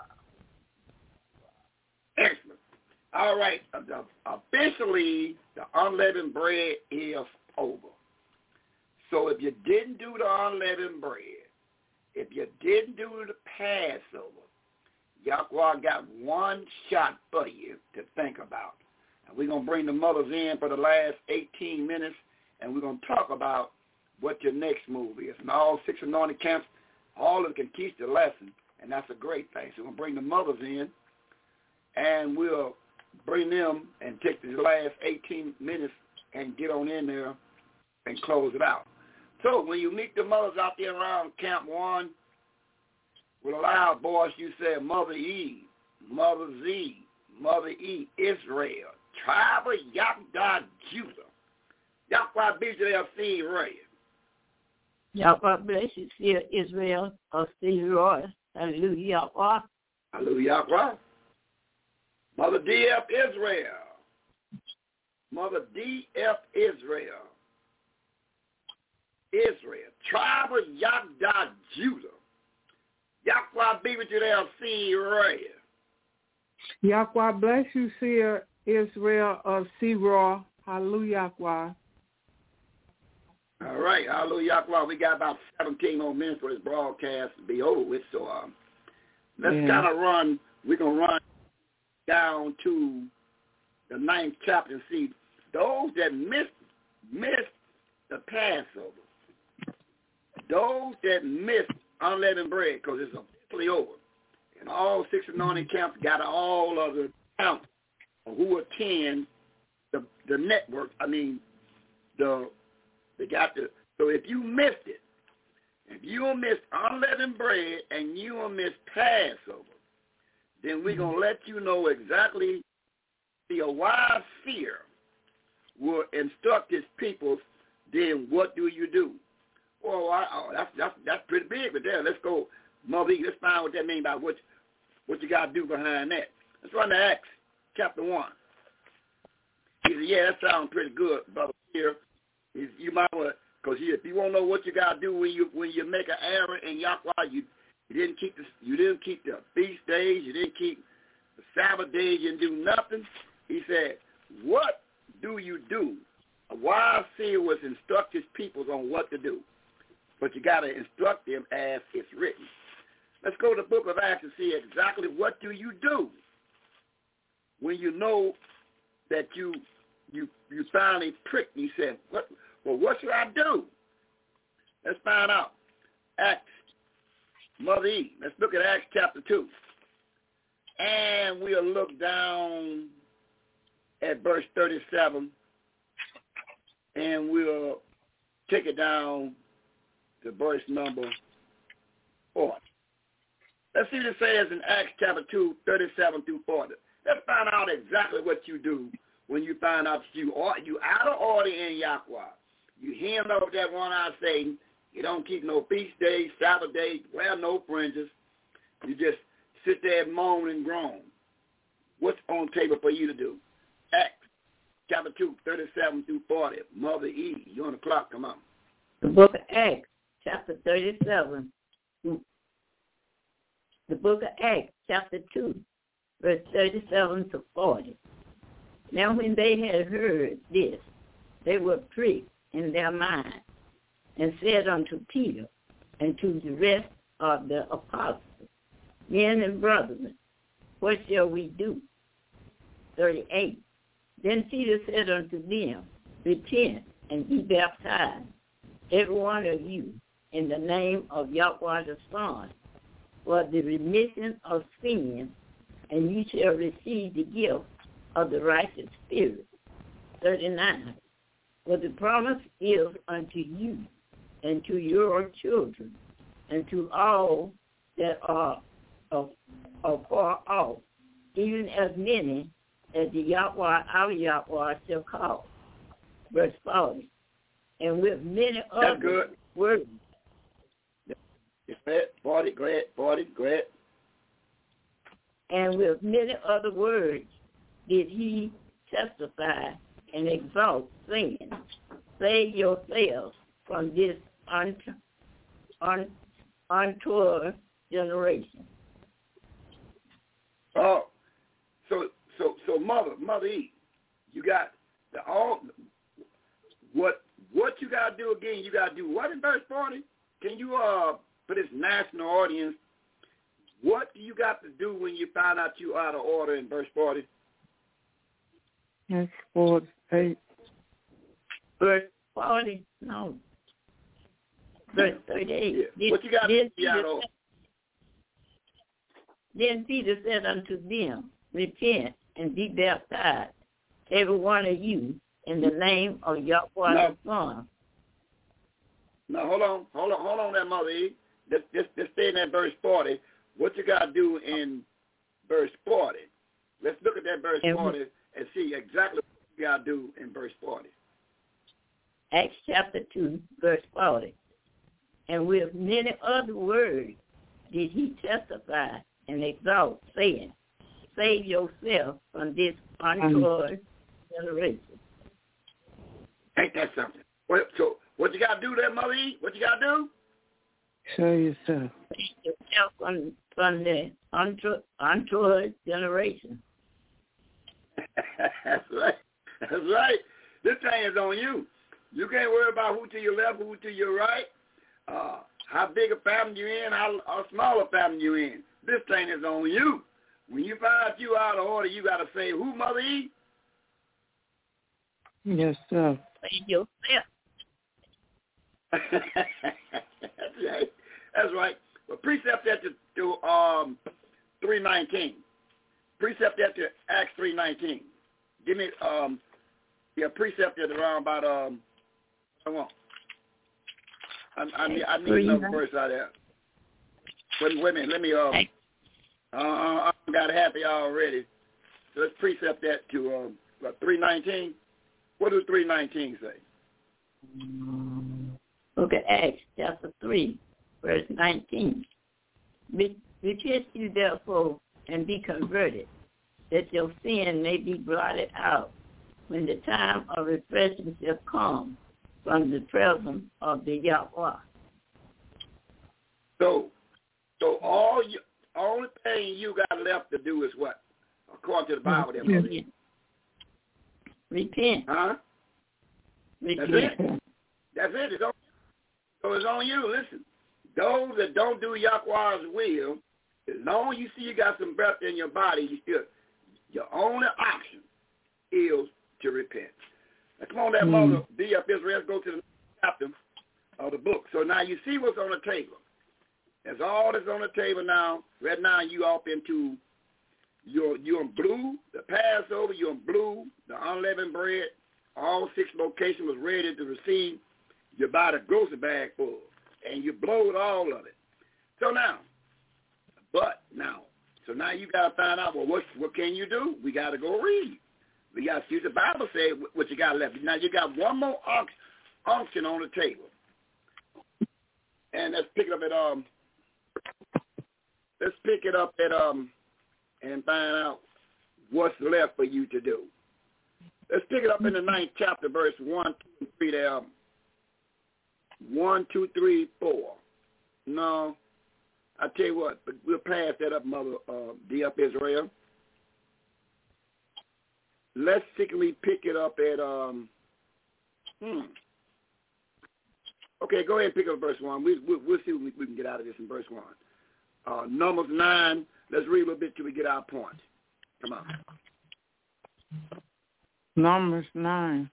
Excellent. All right. Officially, the unleavened bread is over. So if you didn't do the unleavened bread, if you didn't do the Passover, Yahuwah got one shot for you to think about. And we're going to bring the mothers in for the last eighteen minutes, and we're going to talk about what your next move is. And all six anointed camps, all of them can teach the lesson, and that's a great thing. So we're going to bring the mothers in, and we'll bring them and take the last eighteen minutes and get on in there and close it out. So when you meet the mothers out there around Camp One, with a loud voice, you say, Mother E, Mother Z, Mother E, Israel, tribe of Yakdai, Judah. Yahuwah be to their seed raised. Yahuwah bless you, dear Israel, of Steve Roy. Hallelujah. Hallelujah. Mother D F Israel. Mother D F Israel. Israel. Tribe of Yakdai, Judah. Yahuwah be with you there, seed raised. Yahuwah bless you, Seer Israel of Seeroy. Hallelujah. All right, hallelujah. We got about seventeen more minutes for this broadcast to be over with, so um, let's yeah. kind of run. We're going to run down to the ninth chapter and see those that missed, missed the Passover, those that missed unleavened bread, because it's officially over. And all six anointed camps got all of the counts of who attend the the network. I mean, the they got the. So if you missed it, If you don't miss unleavened bread and you don't miss Passover, then we're going to let you know exactly. See, a wise seer will instruct his people, then what do you do? Well, I, oh, that's, that's, that's pretty big, but there, let's go, Mother E, let's find out what that means by what, what you got to do behind that. Let's run to Acts chapter one. He said, yeah, that sounds pretty good, brother here. You might want to, because if you want to know what you got to do when you when you make an error in Yahweh, you, you didn't keep the you didn't keep the feast days, you didn't keep the Sabbath days, you didn't do nothing. He said, what do you do? A wise seer was instruct his people on what to do, but you got to instruct them as it's written. Let's go to the book of Acts and see exactly what do you do when you know that you you you finally pricked. He said, what? Well, what should I do? Let's find out. Acts, Mother E. Let's look at Acts chapter two. And we'll look down at verse thirty-seven. And we'll take it down to verse number forty. Let's see what it says in Acts chapter two, thirty-seven through forty. Let's find out exactly what you do when you find out that you are you out of order in Yahweh. You hand over that one-eyed Satan. You don't keep no feast days, Sabbath days, wear no fringes. You just sit there and moan and groan. What's on the table for you to do? Acts chapter two, thirty-seven through forty. Mother E, you on the clock. Come on. The book of Acts, chapter thirty-seven. The book of Acts, chapter two, verse thirty-seven to forty. Now when they had heard this, they were pricked in their mind, and said unto Peter and to the rest of the apostles, men and brethren, what shall we do? thirty-eight. Then Peter said unto them, repent and be baptized, every one of you, in the name of Yahweh the Son, for the remission of sin, and you shall receive the gift of the righteous spirit. thirty-nine. For the promise is unto you and to your children and to all that are of, of far off, even as many as the Yahweh, our Yahweh, shall call. Verse forty. And with many That's other good. words. forty, go ahead, forty, go ahead. And with many other words did he testify and exalt, saying, save yourselves from this unt- un- untoward generation. Oh, so so so mother, mother E, you got the all what what you gotta do again, you gotta do what in verse forty? Can you uh for this national audience, what do you got to do when you find out you out of order in verse forty? That's forty-eight. Verse forty, no. Verse thirty-eight. Yeah. Did, What you got then, to be out Peter of said, then Peter said unto them, repent and be baptized, every one of you, in the name of Yahweh No. the Son. No, hold on, hold on, hold on there, Mother E. Just, just, just stay in that verse forty. What you got to do in verse forty? Let's look at that verse And forty and see exactly what you got to do in verse forty. Acts chapter two, verse forty. And with many other words did he testify and exalt, saying, save yourself from this untoward generation. Ain't that something? What, so what you got to do there, Mother E? What you got to do? Show yourself. Save yourself from, from the untoward, untoward generation. That's right. That's right. This thing is on you. You can't worry about who to your left, who to your right, uh, how big a family you're in, how, how small a family you're in. This thing is on you. When you find out you out of order, you got to say, who, Mother E? Yes, sir. Save yourself. That's right. That's right. But precept that to, to um, three nineteen. Precept that to Acts three nineteen. Give me um, yeah, precept that around about um, I want. I, I need, I need another verse out there. Wait, wait a minute. Let me, uh, uh, I got happy already. So let's precept that to, um, what, three nineteen? What does three nineteen say? Book of Acts, chapter three, verse nineteen. Repent you therefore and be converted, that your sin may be blotted out when the time of refreshing shall come from the presence of the Yahweh. So, so all you, only thing you got left to do is what? According to the Bible, there, Repent. Repent. Huh? Repent. That's it. That's it. It's on, so it's on you. Listen, those that don't do Yahweh's will, as long as you see you got some breath in your body, you still, your only option is to repent. Now, come on, that mm. mother, be up Israel. Let's go to the chapter of the book. So now you see what's on the table. That's all that's on the table now. Right now you off into your you're in blue, the Passover, you're in blue, the unleavened bread. All six locations was ready to receive. You buy the grocery bag full, and you blowed all of it. So now, but now, so now you got to find out, well, what what can you do? We got to go read. We got to see what the Bible says, what you got left. Now you got one more unction on the table. And let's pick it up at, um, let's pick it up at, um, and find out what's left for you to do. Let's pick it up in the ninth chapter, verse one, two, three there. Um, one, two, three, four. No, I tell you what, we'll pass that up, Mother uh, D. up Israel. Let's particularly pick it up at, um, hmm. Okay, go ahead and pick up verse one. We, we, we'll see what we, we can get out of this in verse one. Uh, Numbers nine, let's read a little bit till we get our point. Come on. Numbers nine.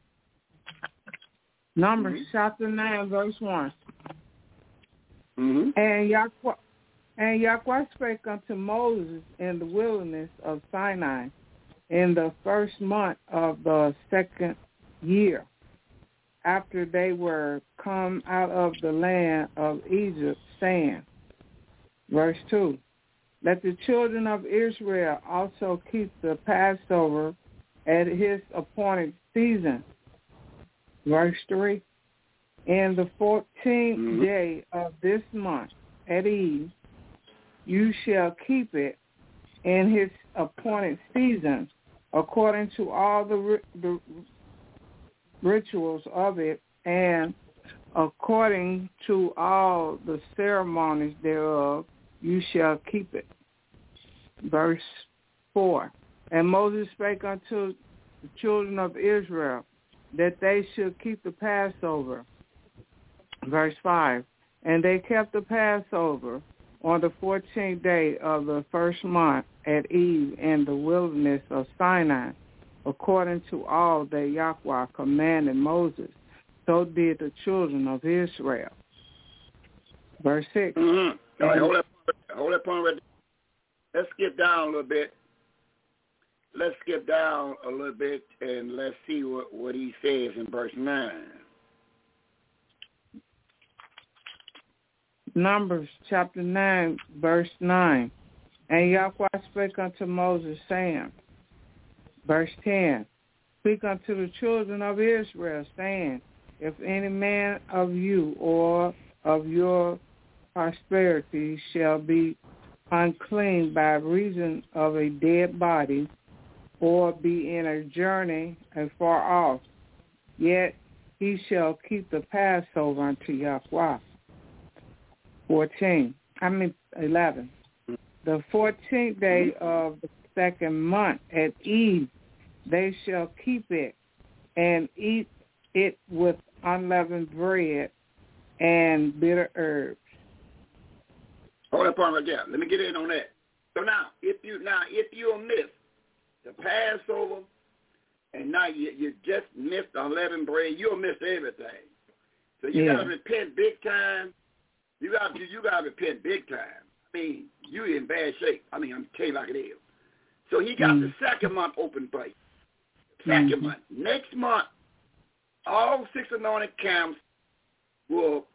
Numbers mm-hmm. chapter nine, verse one. Mm-hmm. And Yahweh, and Yahweh spake unto Moses in the wilderness of Sinai in the first month of the second year, after they were come out of the land of Egypt, saying, verse two, let the children of Israel also keep the Passover at his appointed season. Verse three, in the fourteenth mm-hmm. day of this month at eve, you shall keep it in his appointed season, according to all the, the rituals of it, and according to all the ceremonies thereof, you shall keep it. Verse four, and Moses spake unto the children of Israel that they should keep the Passover. Verse five, and they kept the Passover on the fourteenth day of the first month at eve in the wilderness of Sinai, according to all that Yahweh commanded Moses. So did the children of Israel. Verse six. Mm-hmm. All right, hold that, hold that point right there. Let's skip down a little bit. Let's skip down a little bit and let's see what, what he says in verse nine. Numbers chapter nine, verse nine. And Yahweh spake unto Moses, saying, verse ten, speak unto the children of Israel, saying, if any man of you or of your prosperity shall be unclean by reason of a dead body, or be in a journey afar off, yet he shall keep the Passover unto Yahweh. Fourteen, I mean eleven. The fourteenth day of the second month at eve, they shall keep it and eat it with unleavened bread and bitter herbs. Hold that point right there. Let me get in on that. So now, if you now if you miss the Passover, and now you, you just missed the unleavened bread, you'll miss everything. So you yeah. got to repent big time. You got to you got to repent big time. I mean, you in bad shape. I mean, I'm telling you like it is. So he got mm-hmm. the second month open place. Second mm-hmm. month. Next month, all six anointed camps will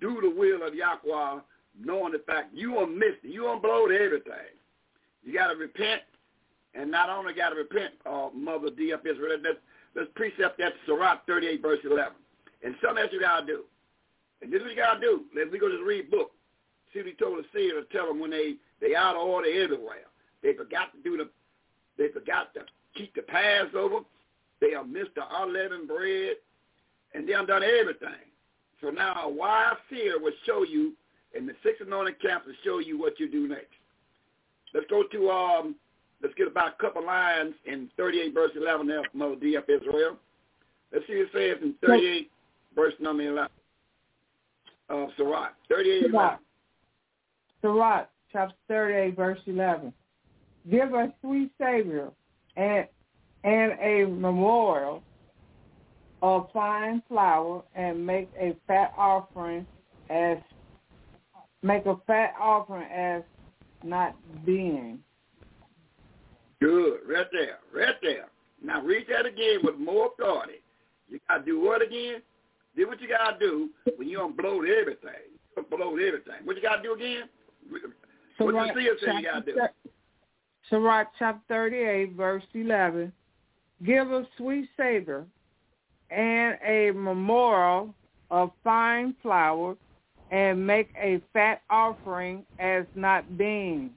do the will of Yahweh, knowing the fact you are missing, you on blow to everything. You got to repent, and not only got to repent, uh, Mother D up Israel, let's, let's precept that Sirach thirty-eight, verse eleven. And something else you got to do. And this is what you got to do. Let me go just read book. See what he told the seer to tell them when they, they out of order everywhere. They forgot to do the, they forgot to keep the Passover. They have missed the unleavened bread, and they have done everything. So now a wise seer will show you, and the six anointed camps will show you what you do next. Let's go to, um, let's get about a couple lines in thirty-eight, verse eleven there, Mother D F Israel. Let's see what it says in thirty-eight, verse number eleven. Of uh, Sirach, thirty-eight, eleven. Sirach, chapter thirty-eight, verse eleven. Give a sweet Savior and, and a memorial of fine flour, and make a fat offering as make a fat offering as not being. Good, right there, right there. Now read that again with more authority. You gotta do what again? Do what you gotta do when you don't blow everything. You don't blow everything. What you gotta do again? What Sirach, you see it say you gotta do? Sirach chapter thirty-eight, verse eleven. Give a sweet savor and a memorial of fine flour, and make a fat offering as not being.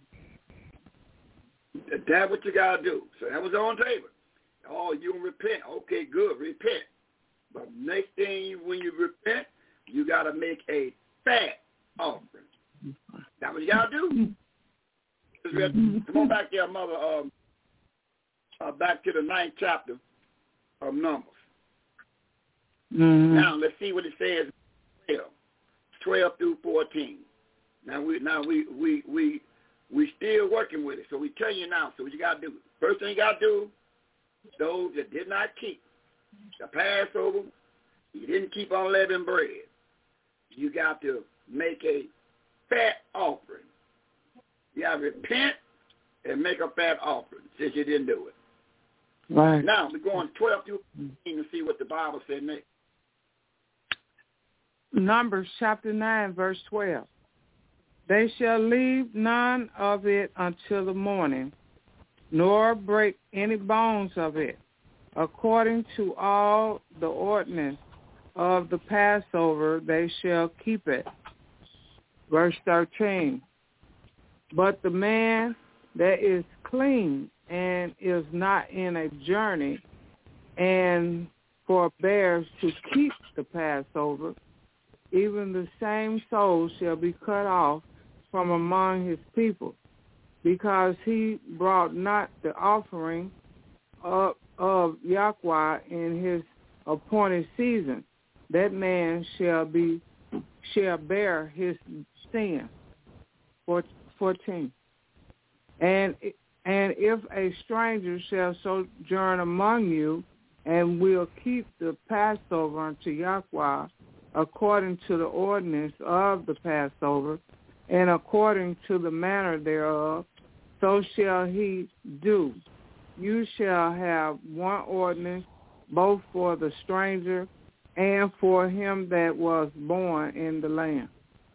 That's what you got to do. So that was on table. Oh, you gonna repent. Okay, good, repent. But next thing, when you repent, you got to make a fat offering. That's what you got to do. Come on back there, Mother, um, uh, back to the ninth chapter of Numbers. Mm-hmm. Now let's see what it says. twelve, twelve through fourteen. Now we now we we we we still working with it. So we tell you now. So what you got to do? First thing you got to do, those that did not keep the Passover, you didn't keep unleavened bread, you got to make a fat offering. You got to repent and make a fat offering since you didn't do it. Right. Now we're going twelve through fourteen to see what the Bible said next. Numbers chapter nine, verse twelve. They shall leave none of it until the morning, nor break any bones of it, according to all the ordinance of the Passover they shall keep it. Verse thirteen. But the man that is clean and is not in a journey and forbears to keep the Passover, even the same soul shall be cut off from among his people, because he brought not the offering of, of Yahweh in his appointed season. That man shall be shall bear his sin. fourteen. And and if a stranger shall sojourn among you, and will keep the Passover unto Yahweh, according to the ordinance of the Passover, and according to the manner thereof, so shall he do. You shall have one ordinance, both for the stranger and for him that was born in the land.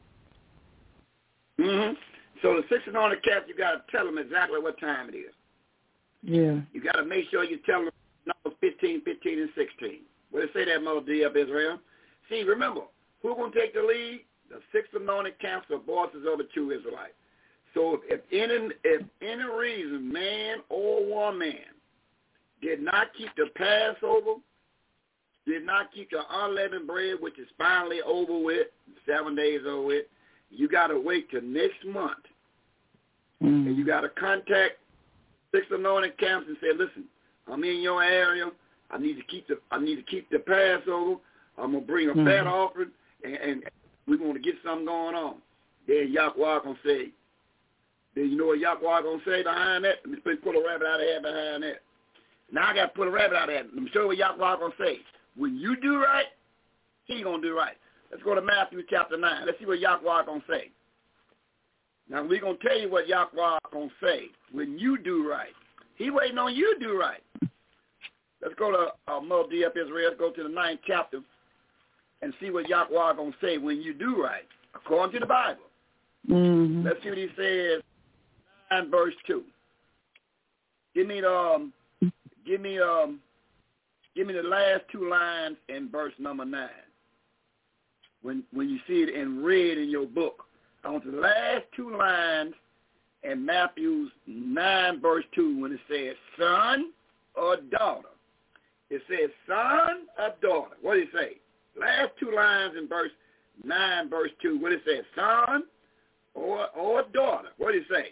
Mm-hmm. So the six and on the cap, you got to tell them exactly what time it is. Yeah. You got to make sure you tell them numbers fifteen, fifteen, and sixteen. What did it say that, Mother D of Israel? See, remember, who's going to take the lead? The six anointed camps or bosses of the true Israelites. So if any, if any reason man or woman did not keep the Passover, did not keep the unleavened bread, which is finally over with, seven days over with, you got to wait till next month. Mm. And you got to contact six anointed camps and say, listen, I'm in your area. I need to keep the I need to keep the Passover. I'm gonna bring a mm. fat offering, and, and we're gonna get something going on. Then Yahweh gonna say, then you know what Yahweh gonna say behind that? Let me put a rabbit out of here behind that. Now I got to put a rabbit out of here. Let me show you what Yahweh gonna say. When you do right, he gonna do right. Let's go to Matthew chapter nine. Let's see what Yahweh gonna say. Now we're gonna tell you what Yahweh gonna say when you do right. He waiting on you to do right. Let's go to uh, Mother D F Israel. Let's go to the ninth chapter and see what Yahweh going to say when you do right, according to the Bible. Mm-hmm. Let's see what he says, nine verse two. Give me the, um, give me, um, give me the last two lines in verse number nine. When when you see it in red in your book, I want the last two lines in Matthew nine verse two when it says son or daughter. It says son or daughter. What did it say? Last two lines in verse nine verse two. What did it say? Son or or daughter. What did it say?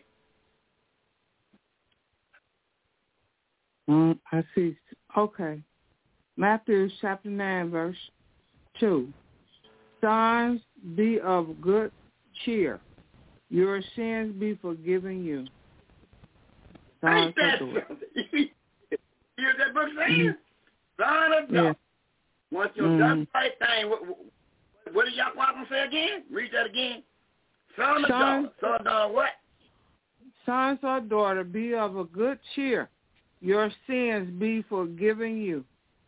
Um, I see. Okay. Matthew chapter nine verse two. Sons, be of good cheer. Your sins be forgiven you. Ain't that something? You hear that book saying? Son of God. Once you've mm-hmm. done the right thing, what, what did y'all going to say again? Read that again. Son of daughter. Son of daughter what? Sons or daughter, be of a good cheer. Your sins be forgiven you.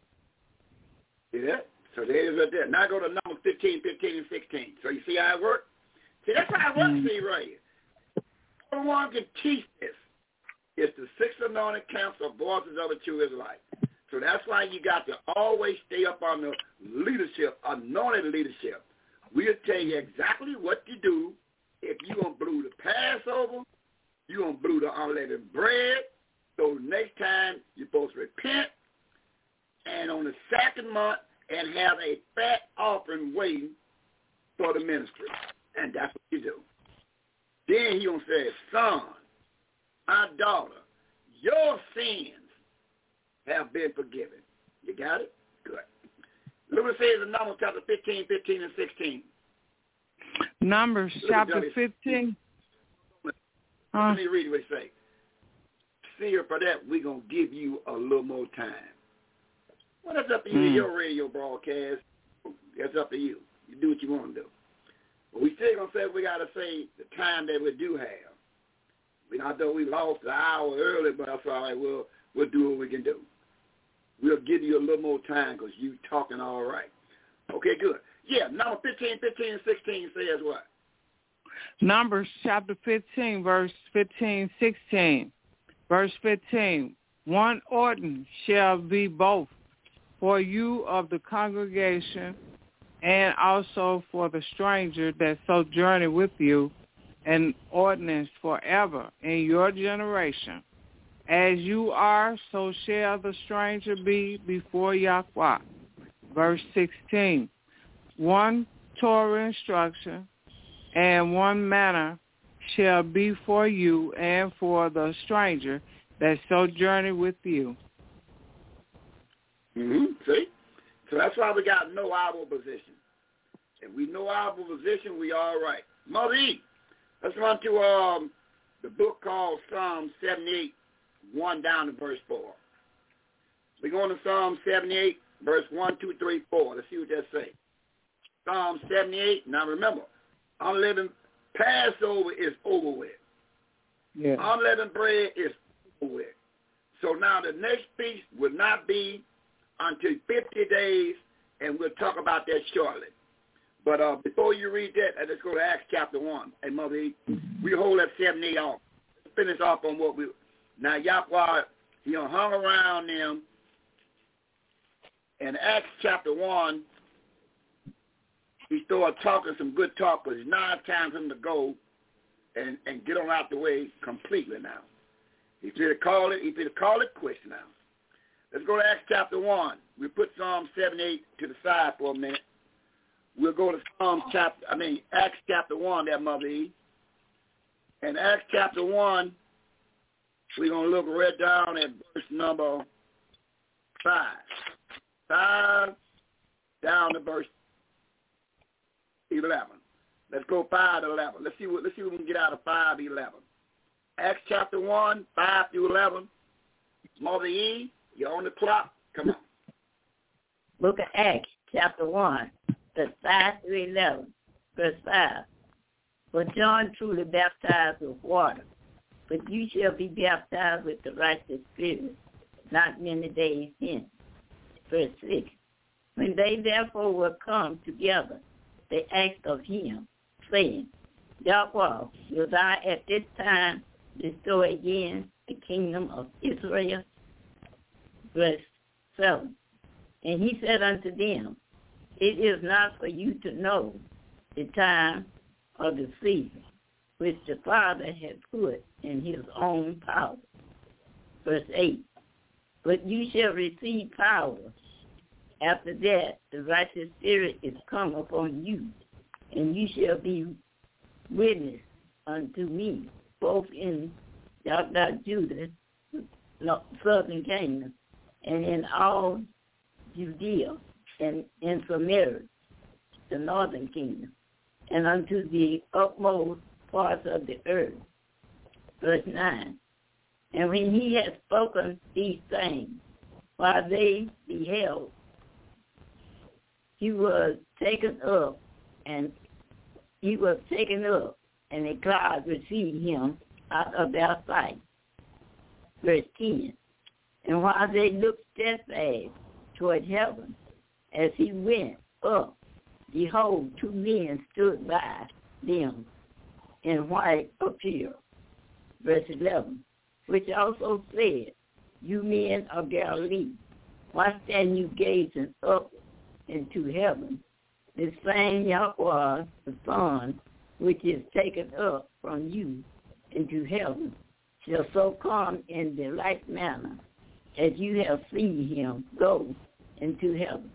See that? So there it is right there. Now go to number fifteen, fifteen, and sixteen. So you see how it works? See, that's how it works, mm-hmm. see, right here. No one can teach this. It's the six anointed camps of voices of the true Israelite. So that's why you got to always stay up on the leadership, anointed leadership. We'll tell you exactly what to do if you're going to blew the Passover, you're going to blew the unleavened bread. So next time you're supposed to repent, and on the second month, and have a fat offering waiting for the ministry. And that's what you do. Then he going to say, son, my daughter, your sins have been forgiven. You got it? Good. Look what it says in Numbers chapter fifteen, fifteen, and sixteen. Numbers chapter fifteen. Let me read what it says. See, for that, we're going to give you a little more time. Well, that's up to you, mm. your radio broadcast. That's up to you. You do what you want to do. But we still going to say we got to say the time that we do have. We not though we lost an hour early, but that's all right. We'll, we'll do what we can do. We'll give you a little more time because you talking all right. Okay, good. Yeah, number fifteen, fifteen, and sixteen says what? Numbers chapter fifteen, verse fifteen, sixteen. Verse fifteen, one ordinance shall be both for you of the congregation and also for the stranger that sojourneth with you, an ordinance forever in your generation. As you are, so shall the stranger be before Yahweh. Verse sixteen, one Torah instruction and one manner shall be for you and for the stranger that sojourneth with you. Mm-hmm. See? So that's why we got to know our position. If we know our position, we all right. Mother E, let's run to um, the book called Psalm seventy-eight, one down to verse four. We're going to Psalm seventy-eight, verse one, two, three, four. Let's see what that says. Psalm seventy-eight, now remember, unleavened Passover is over with. Yeah. Unleavened bread is over with. So now the next feast will not be until fifty days, and we'll talk about that shortly. But uh, before you read that, let's go to Acts chapter one. Hey, Mother E, we hold that seventy-eight off. Let's finish off on what we... Now, Yahweh, he hung around them. In Acts chapter one, he started talking some good talk, but it's now time for him to go and, and get on out the way completely now. He's going to call it, he's going to call it quits now. Let's go to Acts chapter one. We'll put Psalm seventy-eight to the side for a minute. We'll go to Psalm chapter, I mean, Acts chapter one, there, Mother E. In Acts chapter one, we're going to look right down at verse number five. Five down to verse eleven. Let's go five to eleven. Let's see what let's see what we can get out of five to eleven. Acts chapter one, five to eleven. Mother E, you're on the clock. Come on. Book of Acts chapter one, verse five to eleven, verse five. For John truly baptized with water, but you shall be baptized with the righteous spirit, not many days hence. Verse six. When they therefore were come together, they asked of him, saying, Yahweh, will thou at this time restore again the kingdom of Israel? Verse seven. And he said unto them, it is not for you to know the time or the season which the Father has put in his own power. Verse eight. But you shall receive power. After that, the righteous spirit is come upon you, and you shall be witness unto me, both in Judah, southern Canaan, and in all Judea, and in Samaria, the northern kingdom, and unto the utmost parts of the earth. Verse nine. And when he had spoken these things, while they beheld, he was taken up, and he was taken up, and a cloud received him out of their sight. Verse ten. And while they looked steadfast toward heaven, as he went up, behold, two men stood by them in white apparel. Verse eleven. Which also said, you men of Galilee, why stand you gazing up into heaven? The same Yahweh, the Son, which is taken up from you into heaven, shall so come in the like manner as you have seen him go into heaven.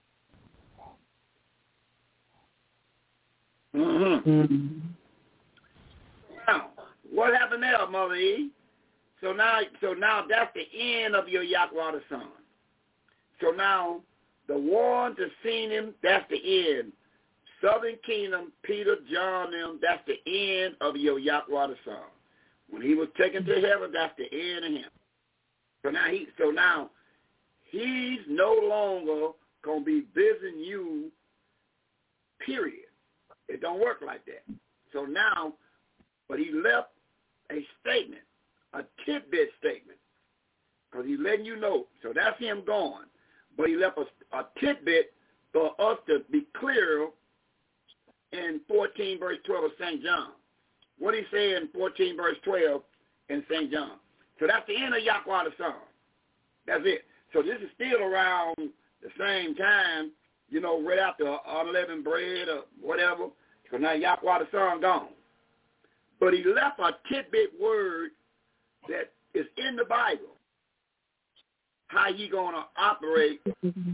Mm-hmm. Mm-hmm. Now, what happened there, Mother E? So now, so now that's the end of your Yahweh the Son. So now, the ones that seen him, that's the end. Southern Kingdom, Peter, John, them, that's the end of your Yahweh the Son. When he was taken to heaven, that's the end of him. So now, he, so now, he's no longer gonna be visiting you. Period. It don't work like that. So now, but he left a statement. A tidbit statement, because he's letting you know. So that's him gone. But he left a, a tidbit for us to be clear in fourteen verse twelve of Saint John. What he said in fourteen verse twelve in Saint John. So that's the end of Yahweh the Son. That's it. So this is still around the same time, you know, right after unleavened bread or whatever. So now Yahweh the Son gone. But he left a tidbit word that is in the Bible, how you going to operate in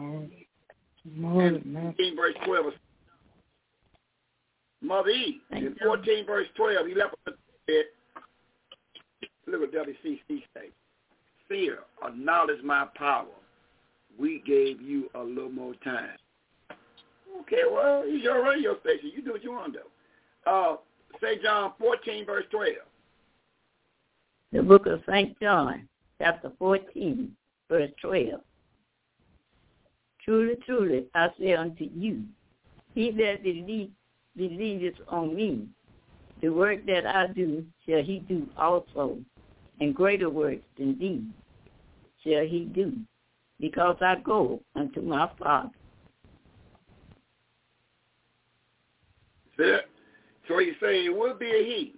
fourteen verse twelve. Mother E, in fourteen verse twelve, he left a bit. Look what W C C say. Fear, acknowledge my power. We gave you a little more time. Okay, well, it's your radio station. You do what you want to do. Uh, Saint John fourteen verse twelve. The book of Saint John, chapter fourteen, verse twelve. Truly, truly, I say unto you, he that believe, believeth on me, the work that I do shall he do also, and greater works than these shall he do, because I go unto my Father. See? So he's saying it will be a he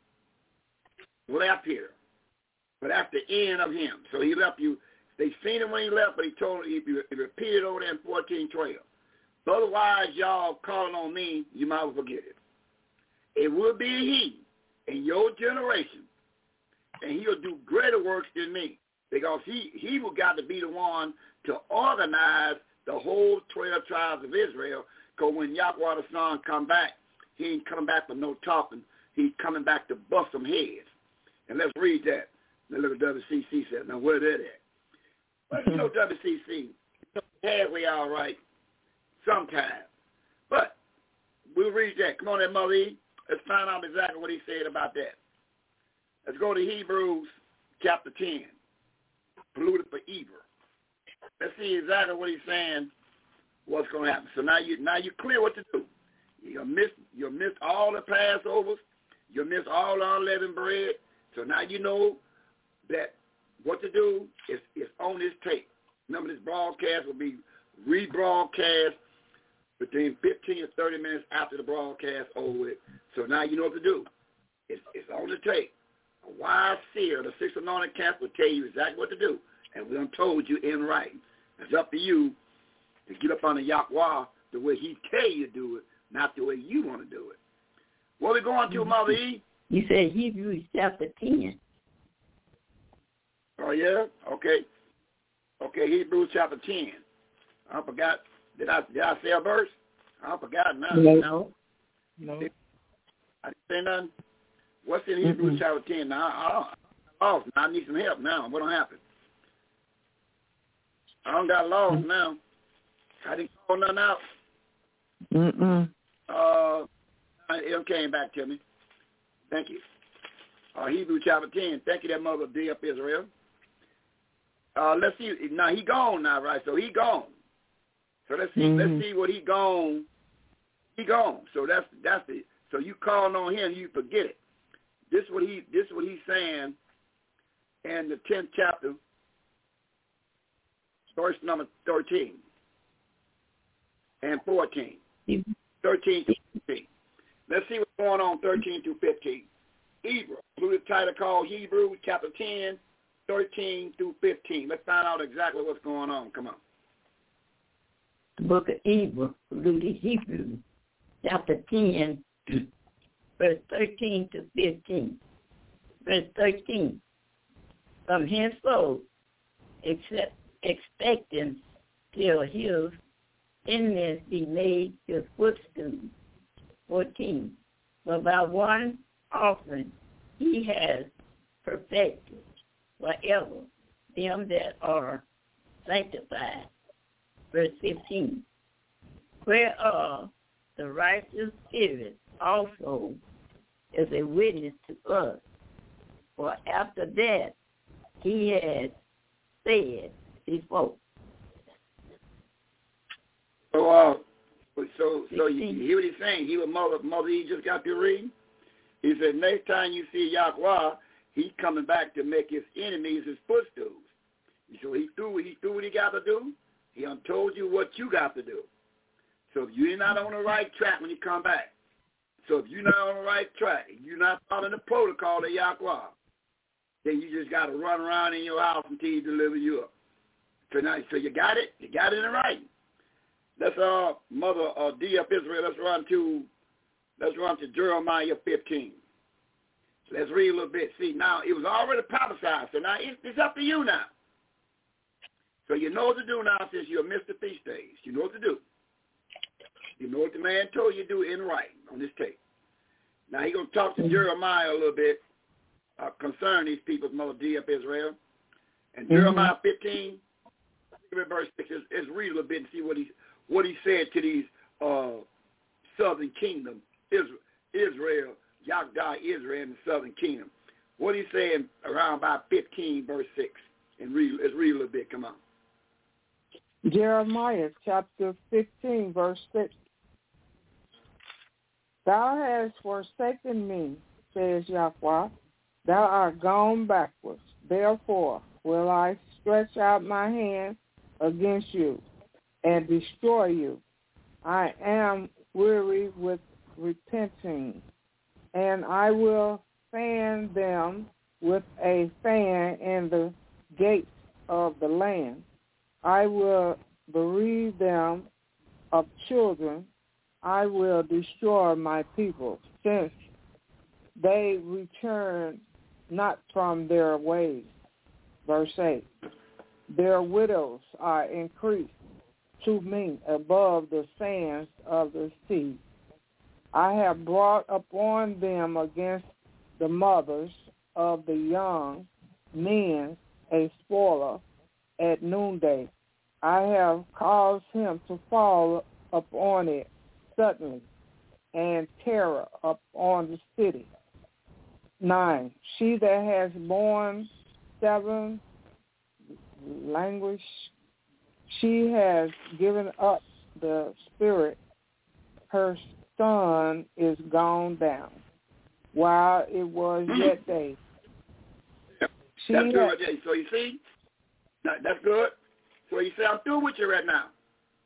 left here. But that's the end of him. So he left you. They seen him when he left, but he told him, he repeated over there in fourteen twelve. Otherwise, y'all calling on me, you might well forget it. It will be a he in your generation, and he'll do greater works than me, because he, he will got to be the one to organize the whole twelve tribes of Israel, because when Yahweh the Son come back, he ain't coming back for no talking. He's coming back to bust some heads. And let's read that. Now look what W C C said. Now where that at? Well, you know W C C, halfway all right sometimes. But we'll read that. Come on there, Mother E. Let's find out exactly what he said about that. Let's go to Hebrews chapter ten. Polluted for evil. Let's see exactly what he's saying, what's going to happen. So now, you, now you're clear what to do. You'll miss, you'll miss all the Passovers. You'll miss all the unleavened bread. So now you know that what to do is, is on this tape. Remember, this broadcast will be rebroadcast between fifteen to thirty minutes after the broadcast over with. So now you know what to do. It's, it's on the tape. A wise seer, the six anointed cats will tell you exactly what to do. And we done told you in writing. It's up to you to get up on the Yahweh the way he tell you to do it, not the way you want to do it. What are we going to, Mother E? You said Hebrews chapter ten. Oh, yeah? Okay. Okay, Hebrews chapter ten. I forgot. Did I, did I say a verse? I forgot now. No. No. I didn't say nothing. What's in Hebrews mm-hmm. chapter ten? Now, I, I, lost. Now I need some help now. What don't happen? I don't got lost mm-hmm. now. I didn't call nothing out. Mm-mm. Uh, it came back to me. Thank you. Uh, Hebrews chapter ten. Thank you, that mother of D up Israel. Uh, let's see. Now he gone now, right? So he gone. So let's see. Mm-hmm. Let's see what he gone. He gone. So that's that's the. So you calling on him, you forget it. This is what he. This is what he's saying in the tenth chapter, verse number thirteen and fourteen. Mm-hmm. Thirteen to fifteen. Let's see what's going on. Thirteen to fifteen. Hebrew. Blue title called Hebrews chapter ten, thirteen through fifteen. Let's find out exactly what's going on. Come on. The book of Hebrew, Blue Hebrew, chapter ten, verse thirteen to fifteen. Verse thirteen. From henceforth, except expecting till his enemies be made his footstool. fourteen. But by one offering he has perfected forever them that are sanctified. Verse fifteen. Whereof the righteous spirit also is a witness to us. For after that he had said before. So, uh, so, so you, you hear what he's saying? He was mother, mother. He just got to read. He said, next time you see Yahweh, he's coming back to make his enemies his footstools. So he threw, he threw what he got to do. He done told you what you got to do. So if you're not on the right track when you come back, so if you're not on the right track, if you're not following the protocol of Yahweh, then you just got to run around in your house until he deliver you up. So now, so you got it? You got it in writing. Let's, uh, Mother uh, D of Israel, let's run to, let's run to Jeremiah fifteen. So let's read a little bit. See, now, it was already prophesied, so now it's, it's up to you now. So you know what to do now since you're Mister Feast Days. You know what to do. You know what the man told you to do in writing on this tape. Now he's going to talk to Jeremiah a little bit uh, concerning these people's Mother D of Israel. And mm-hmm. Jeremiah fifteen, verse six, is, is read a little bit and see what he what he said to these uh, southern kingdom, Israel, Israel, Yahweh, Israel, and the southern kingdom. What he's saying around about fifteen, verse six. And read, let's read a little bit. Come on. Jeremiah chapter fifteen, verse six. Thou hast forsaken me, says Yahweh. Thou art gone backwards. Therefore will I stretch out my hand against you and destroy you. I am weary with repenting, and I will fan them with a fan in the gates of the land. I will bereave them of children. I will destroy my people, since they return not from their ways. Verse eight. Their widows are increased to me above the sands of the sea. I have brought upon them against the mothers of the young men a spoiler at noonday. I have caused him to fall upon it suddenly, and terror upon the city. Nine, she that has borne seven language, she has given up the spirit. Her son is gone down, while it was yet day. She that's good. has, So you see, that, that's good. So you say, I'm through with you right now.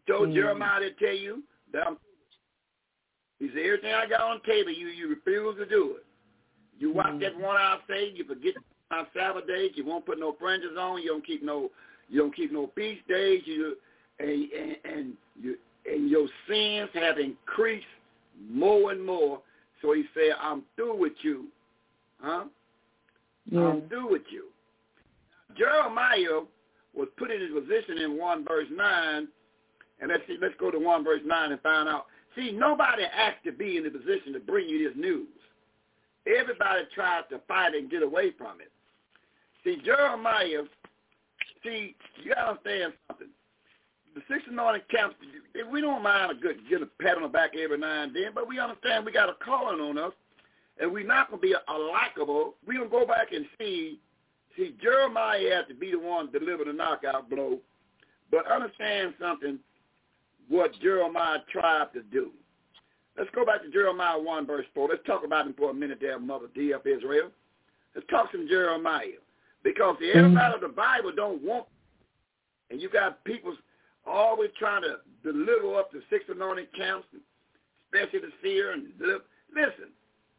told mm. Jeremiah to tell you that I'm, he said, everything I got on the table, you, you refuse to do it. You watch mm. that one-hour stage, you forget on Sabbath days, you won't put no fringes on, you don't keep no, you don't keep no feast days, you, and, and, and, you, and your sins have increased more and more. So he said, I'm through with you. Huh? Yeah. I'm through with you. Jeremiah was put in his position in one verse nine, and let's see, let's go to one verse nine and find out. See, nobody asked to be in the position to bring you this news. Everybody tried to fight and get away from it. See, Jeremiah, see, you got to understand something. The six anointed camps, we don't mind a good get a pat on the back every now and then, but we understand we got a calling on us, and we're not going to be a, a likable. We're going to go back and see, see, Jeremiah had to be the one to deliver the knockout blow, but understand something, what Jeremiah tried to do. Let's go back to Jeremiah one, verse four. Let's talk about him for a minute there, Mother D of Israel. Let's talk some Jeremiah, because the everybody of the Bible don't want, and you got people always trying to deliver up the six anointed camps, especially the seer. And deliver. Listen,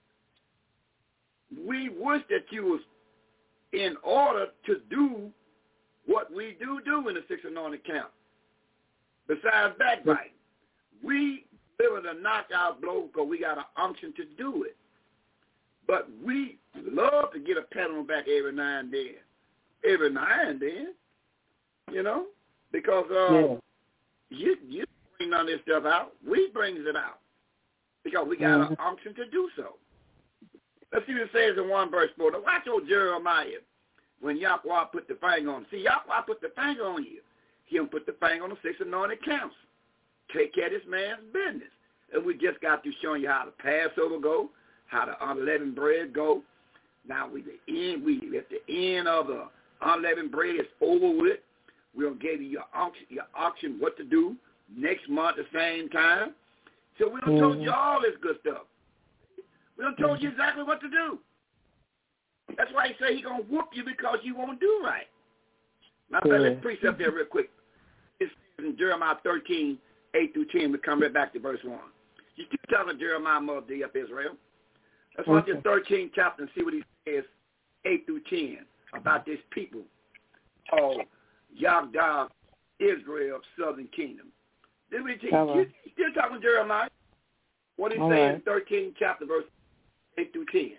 we wish that you was in order to do what we do do in the six anointed camp. Besides backbiting, we deliver the knockout blow because we got an unction to do it. But we love to get a pat on the back every now and then. Every now and then, you know, because uh, yeah. you you bring none of this stuff out. We brings it out because we got mm-hmm. an unction to do so. Let's see what it says in one verse four. Now watch old Jeremiah when Yahweh put the finger on. See, Yahweh put the finger on you. He'll put the finger on the six anointed camps. Take care of this man's business. And we just got to showing you how the Passover go, how the unleavened bread go. Now we the end. We at the end of the unleavened bread is over with. We'll give you your auction, your auction what to do next month at the same time. So we done mm-hmm. told you all this good stuff. We done told you exactly what to do. That's why he say he gonna whoop you because you won't do right. Now yeah. let's preach up there real quick. It's in Jeremiah thirteen, eight through ten. We come right back to verse one. You keep talking to Jeremiah, Mother D of Israel. Let's watch okay. the thirteenth chapter and see what he says, eight through ten, about this people called Yahdah, Israel of Southern Kingdom. Then we teach, you still talking to Jeremiah. What he say right. in thirteenth chapter, verse eight through ten.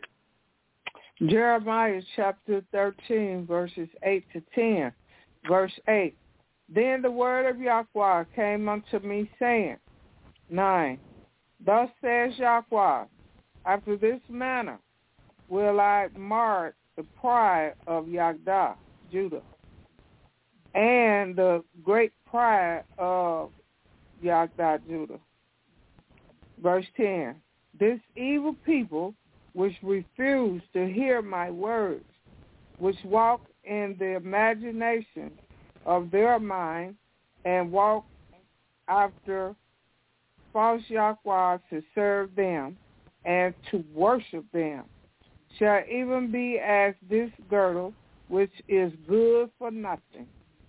Jeremiah chapter thirteen, verses eight to ten. Verse eight. Then the word of Yahweh came unto me, saying, nine. Thus says Yahweh, after this manner will I mark the pride of Yahdah, Judah, and the great pride of Yahdah, Judah. Verse ten. This evil people which refuse to hear my words, which walk in the imagination of their mind and walk after false Yahweh to serve them and to worship them, shall even be as this girdle, which is good for nothing.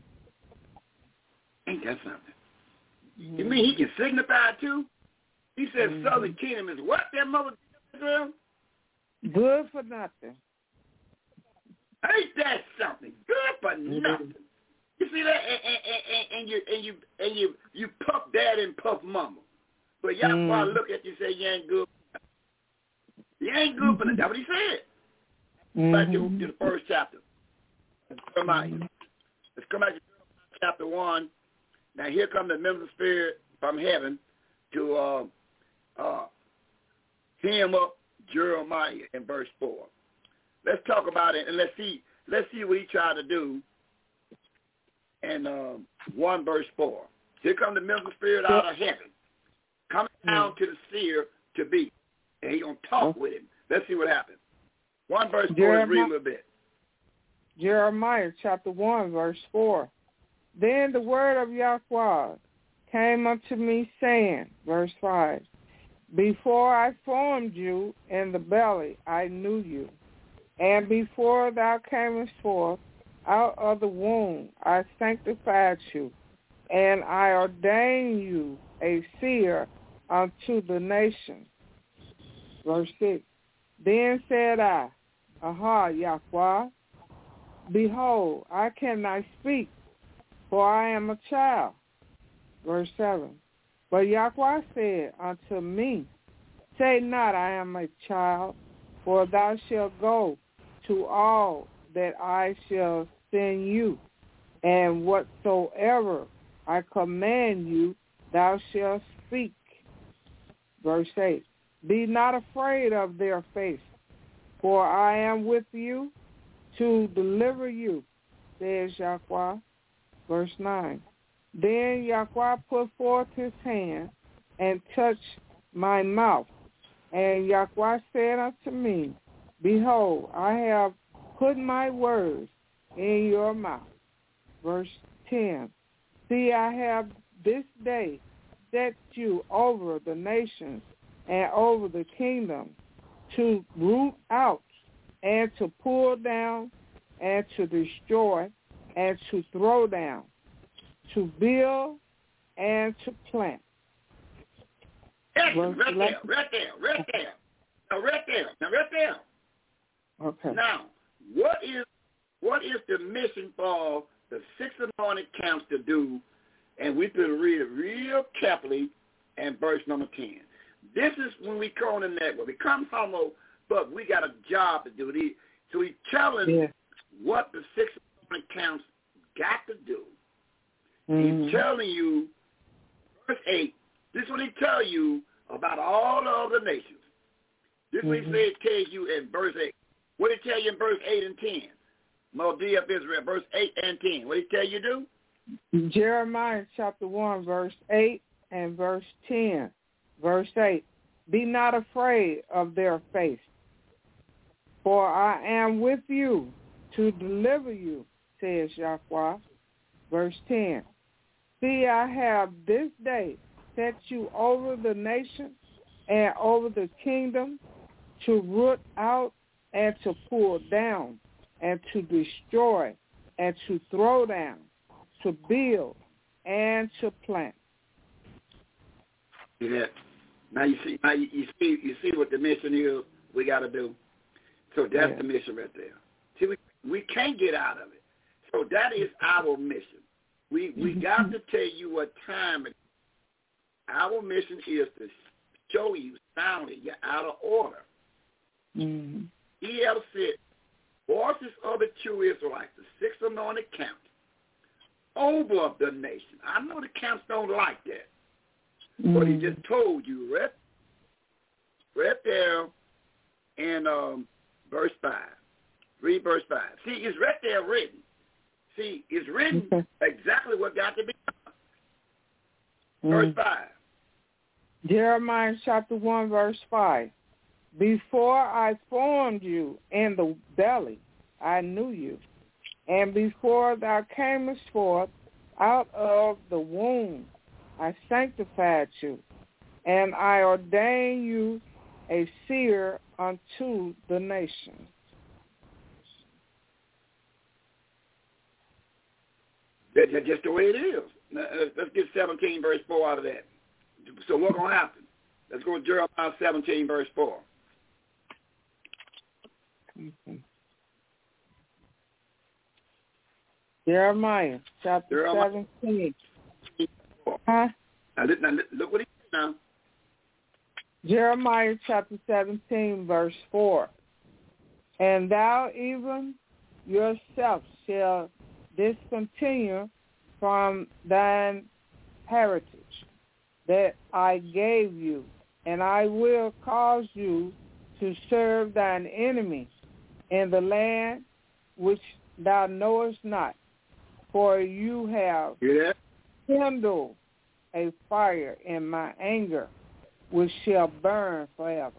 Ain't that something? Mm-hmm. You mean he can signify too? He says mm-hmm. Southern Kingdom is what, that mother Israel? Good for nothing. Ain't that something? Good for mm-hmm. nothing. You see that, and, and, and you and you and you you puff dad and puff mama, but y'all mm. probably look at you and say you ain't good. You ain't good for nothing. That's what he said. Mm-hmm. Back to, to the first chapter. Come on. Let's come back to chapter one. Now here come the members of the Spirit from heaven to uh, uh, him up Jeremiah in verse four. Let's talk about it and let's see let's see what he tried to do in um, one verse four. Here come the members of the Spirit out of heaven, coming down to the seer to be, and he gonna talk with him. Let's see what happens. One verse four. Jeremiah, let's read a little bit. Jeremiah chapter one verse four. Then the word of Yahweh came unto me, saying, verse five, before I formed you in the belly, I knew you. And before thou camest forth out of the womb, I sanctified you and I ordain you a seer unto the nations. Verse six. Then said I, Aha, Yahweh, behold, I cannot speak, for I am a child. Verse seven. But Yahweh said unto me, Say not, I am a child, for thou shalt go to all that I shall send you, and whatsoever I command you, thou shalt speak. Verse eight. Be not afraid of their face, for I am with you to deliver you, says Yahweh. Verse nine. Then Yahweh put forth his hand and touched my mouth. And Yahweh said unto me, Behold, I have put my words in your mouth. Verse ten. See, I have this day set you over the nations and over the kingdom, to root out and to pull down and to destroy and to throw down, to build and to plant. Yes, right there, right there, right there. Now, right there, now, right there. Okay. Now, what is what is the mission for the six anointed camps to do? And we could read it real carefully in verse number ten. This is when we come on the network. We come homo, but we got a job to do. So he's telling yeah. what the six anointed camps got to do. Mm-hmm. He's telling you, verse eight, this is what he tell you about all the other nations. This is mm-hmm. what he said, tells you in verse eight. What did he tell you in verse eight and ten? Modi of Israel, verse eight and ten. What did he tell you to do? Jeremiah chapter one, verse eight and verse ten. Verse eight, be not afraid of their face, for I am with you to deliver you, says Yahweh. Verse ten, see, I have this day set you over the nations and over the kingdom, to root out and to pull down and to destroy and to throw down, to build and to plant. Yeah. Now you see, now you, you see, you see what the mission is. We got to do. So that's yeah. the mission right there. See, we we can't get out of it. So that is our mission. We we got to tell you what time it is. Our mission is to show you soundly you're out of order. Mm-hmm. E L said, voices of the true Israelites, the six anointed camps, over the nation. I know the camps don't like that. Mm-hmm. But he just told you right, right there in um, verse five. Read verse five. See, it's right there written. See, it's written okay. exactly what got to be done. Mm-hmm. Verse five. Jeremiah chapter one, verse five. Before I formed you in the belly, I knew you. And before thou camest forth out of the womb, I sanctified you, and I ordained you a seer unto the nations. That's just the way it is. Let's get seventeen verse four out of that. So what's going to happen? Let's go to Jeremiah seventeen verse four. Okay. Jeremiah chapter Jeremiah. seventeen. Huh? Now, look, now, look what he said now. Jeremiah chapter seventeen, verse four. And thou even yourself shall discontinue from thine heritage that I gave you, and I will cause you to serve thine enemies in the land which thou knowest not, for you have yeah. kindled a fire in my anger, which shall burn forever.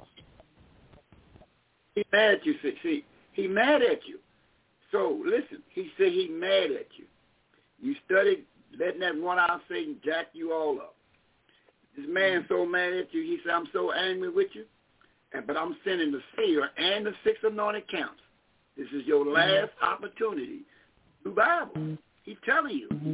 He mad at you, see, see, he mad at you. So listen, he said he mad at you. You studied letting that one-eyed Satan jack you all up. This man so mad at you, he said, I'm so angry with you, and but I'm sending the seer and the six anointed camps. This is your last mm-hmm. opportunity. The Bible. Mm-hmm. He's telling you. Mm-hmm.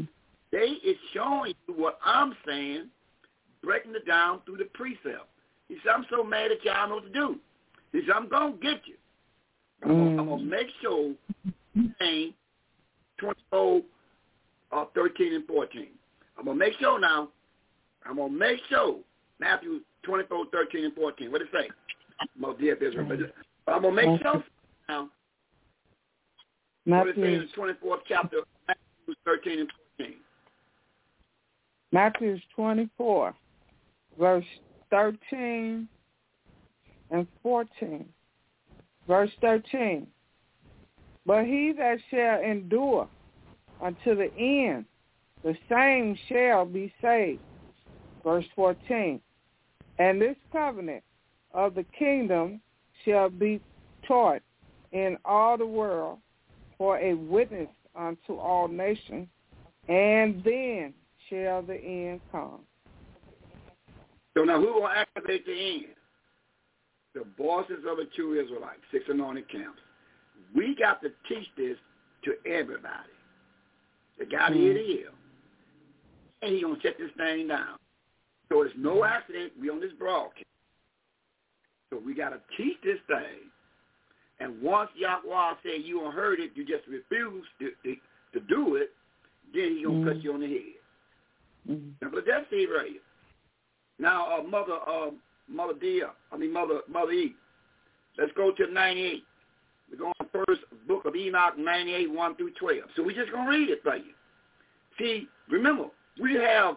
They is showing you what I'm saying, breaking it down through the precept. He said, I'm so mad at you, I don't know what to do. He said, I'm going to get you. I'm mm. going to make sure saying twenty-four, uh, thirteen, and fourteen. I'm going to make sure now. I'm going to make sure Matthew twenty-four, thirteen, and fourteen. What did it say? My dear Israel. But I'm going to make sure now. Matthew. What did it say in the twenty-fourth chapter, Matthew thirteen and fourteen? Matthew twenty-four, verse thirteen and fourteen. Verse thirteen. But he that shall endure unto the end, the same shall be saved. Verse fourteen. And this covenant of the kingdom shall be taught in all the world for a witness unto all nations, and then shall the end come. So now who will activate the end? The bosses of the true Israelites, six anointed camps. We got to teach this to everybody. The guy mm. it is. And he's going to shut this thing down. So it's no accident we on this broadcast. So we got to teach this thing. And once Yahweh said you don't heard it, you just refuse to, to, to do it, then he's going to mm. cut you on the head. Mm. Now, but that's it right here. Now, uh, Mother uh, Mother Dia, I mean Mother Mother E. Let's go to ninety-eight. We're going to the first book of Enoch, ninety-eight, one through twelve. So we're just going to read it for you. See, remember, we have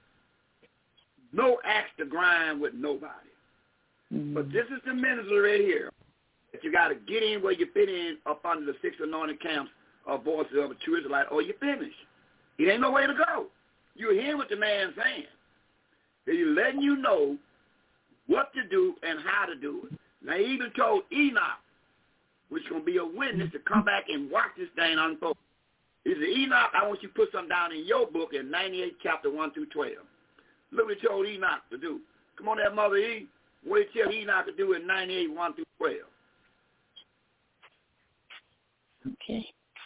no axe to grind with nobody. Mm-hmm. But this is the ministry right here that you got to get in where you fit in up under the six anointed camps of voices of a true Israelite, or you finish. It ain't no way to go. You're hearing what the man's saying. He's letting you know what to do and how to do it. Now, he even told Enoch, which is going to be a witness, to come back and watch this thing unfold. He said, Enoch, I want you to put something down in your book in ninety-eight, chapter one through twelve. Look what he told Enoch to do. Come on there, Mother E. What did he tell Enoch to do in ninety-eight, one through twelve? Okay.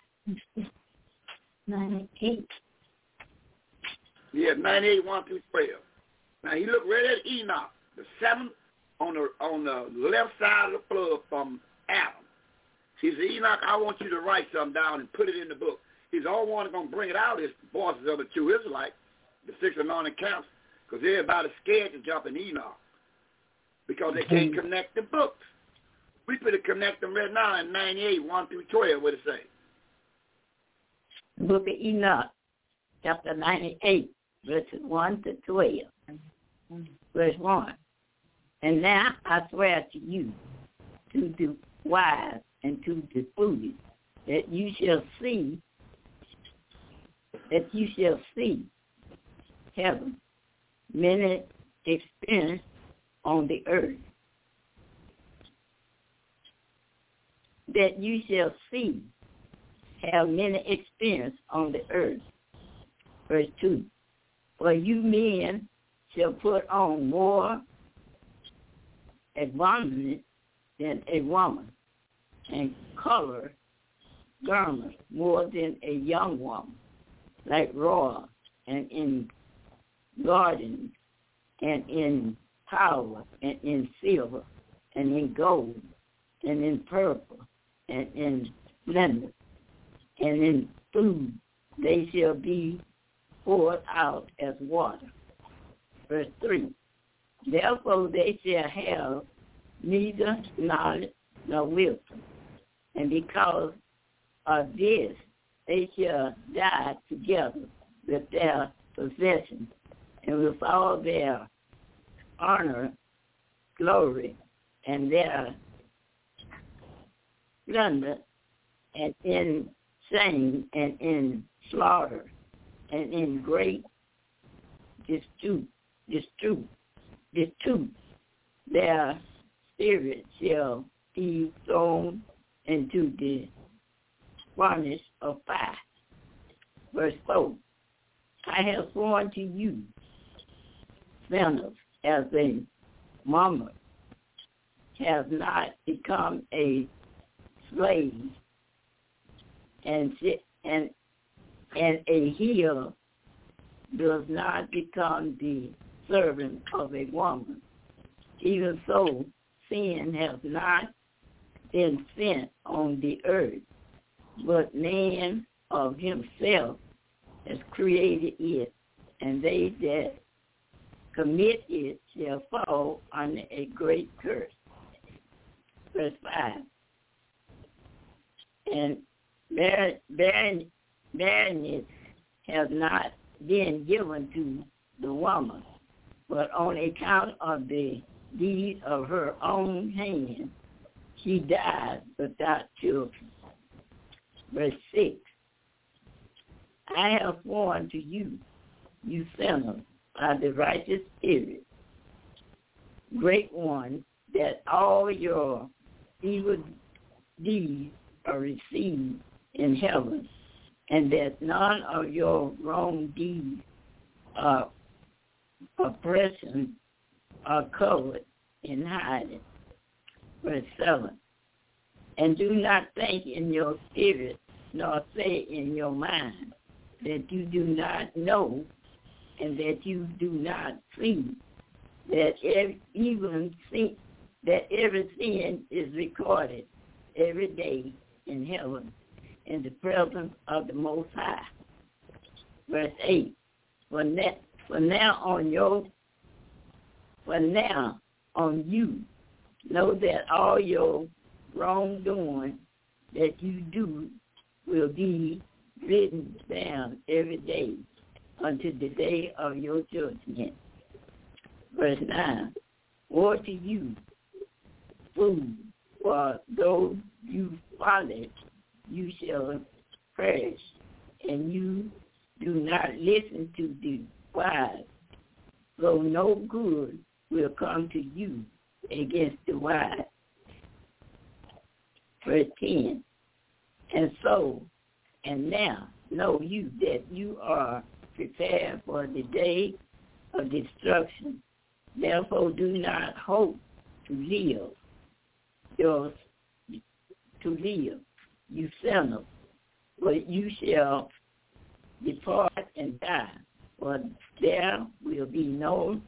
ninety-eight. Yeah, ninety-eight, one through twelve. Now, he looked right at Enoch, the seventh on the on the left side of the flood from Adam. He said, Enoch, I want you to write something down and put it in the book. He's all one going to bring it out is the voices of the true Israelites, the six anointed camps, because everybody's scared to jump in Enoch because they can't connect the books. We could connect them right now in ninety-eight, one through twelve. What it say? Book of Enoch, chapter ninety-eight, verses one to twelve. Verse one. And now I swear to you, to the wise and to the foolish, that you shall see, that you shall see heaven, many experience on the earth. That you shall see, have many experience on the earth. Verse two. For you men shall put on more adornment than a woman, and color garments more than a young woman, like royal, and in gardens, and in power, and in silver, and in gold, and in purple, and in splendor, and in food they shall be poured out as water. Verse three. Therefore they shall have neither knowledge nor wisdom, and because of this they shall die together with their possessions and with all their honor, glory, and their splendor, and in shame, and in slaughter, and in great dispute, dispute, dispute. Their spirit shall be thrown into the furnace of fire. Verse four. I have sworn to you, sinners, as a mama has not become a slave, and and and a heel does not become the servant of a woman. Even so, sin has not been sent on the earth, but man of himself has created it, and they that commit it shall fall under a great curse. Verse five. And bar- barren, barrenness has not been given to the woman, but on account of the deed of her own hand, she died without children. Verse six. I have sworn to you, you sinners, by the righteous Spirit, great one, that all your evil deeds are received in heaven, and that none of your wrong deeds are oppression are covered in hiding. Verse seven. And do not think in your spirit, nor say in your mind, that you do not know, and that you do not see, that every, even see, that every sin is recorded every day in heaven, in the presence of the Most High. Verse eight. For now, for now on your, for now on you, know that all your wrongdoing that you do will be written down every day until the day of your judgment. Verse nine. Woe to you, fools, for though you follow, you shall perish, and you do not listen to the wise, so no good will come to you against the wise. Verse ten. And so, and now know you that you are prepared for the day of destruction. Therefore do not hope to live, yours, to live, you sinners, but you shall depart and die, for there will be no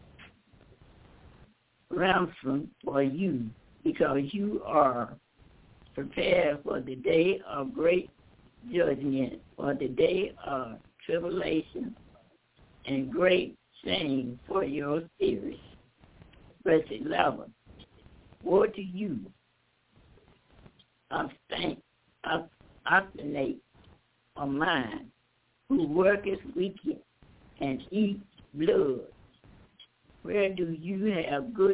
ransom for you, because you are prepared for the day of great judgment, for the day of tribulation and great shame for your spirit. Verse eleven. Woe to you, obstinate, obstinate of mind, who worketh wicked and eat blood. Where do you have good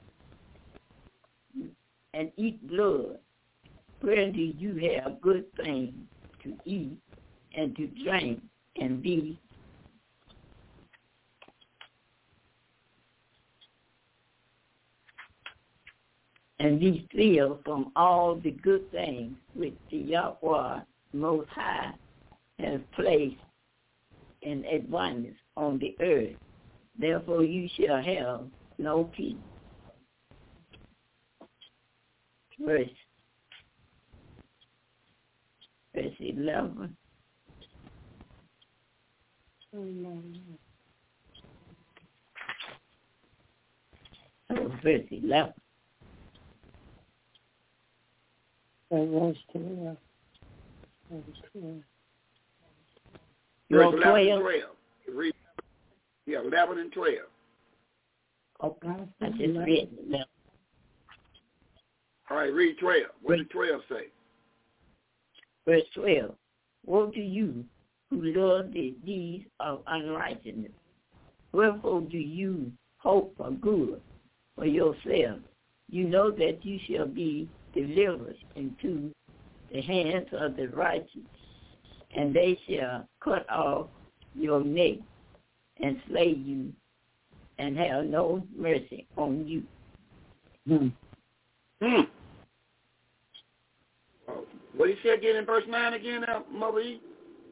and eat blood? Where do you have good things to eat and to drink and be and be filled from all the good things which the Yahweh Most High has placed in abundance on the earth? Therefore you shall have no peace. Verse, verse eleven. Oh, verse eleven. Verse twelve. Verse eleven and twelve. Read, yeah, eleven and twelve. Okay, I just read eleven. All right, read twelve. What did twelve say? Verse twelve. Woe to you who love the deeds of unrighteousness. Wherefore do you hope for good for yourself? You know that you shall be delivered into the hands of the righteous, and they shall cut off your neck and slay you, and have no mercy on you. Hmm. Hmm. Oh, what did he say again in verse nine again, uh, Mother E?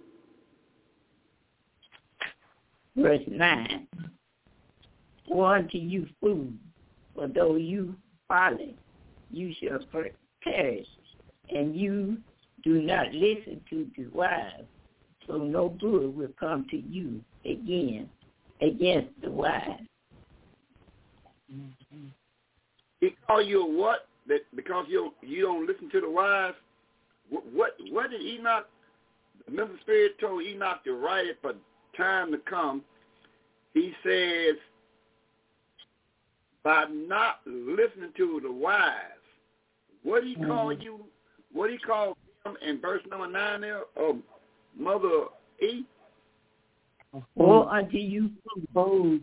Verse nine. Woe unto you, fools, for though you folly, you shall perish, and you do not listen to the wise, so no good will come to you again against the wise. He call you a what? That because you you don't listen to the wise. What what, what did Enoch? The Memphis Spirit told Enoch to write it for time to come. He says, by not listening to the wise. What did he call mm-hmm. you? What did he call him in verse number nine there? Oh, Mother E. Or unto you food.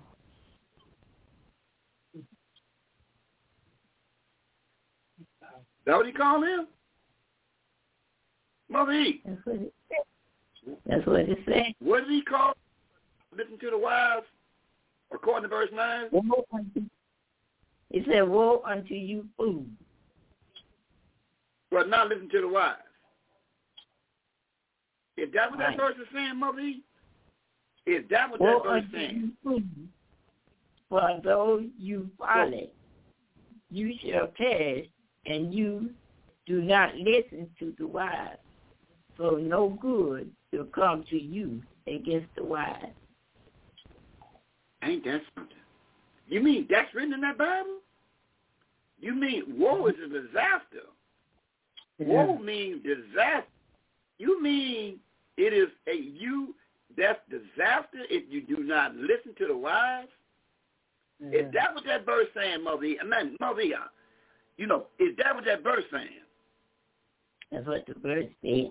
That what he called him? Mother E. That's what it said. That's what it said. What did he call? Listen to the wise, according to verse nine. He said, "Woe unto you, fools." But not listen to the wise. Is that what right. that verse is saying, Mother E? Is that what Woe that verse is saying? You, for though you folly, you shall perish, and you do not listen to the wise. So no good will come to you against the wise. Ain't that something? You mean that's written in that Bible? You mean woe is a disaster? Yeah. Woe means disaster. You mean it is a you that's disaster if you do not listen to the wise? Yeah. Is that what that verse saying, Mother E? I mean, Mother E, you know, is that what that verse saying? That's what the verse said.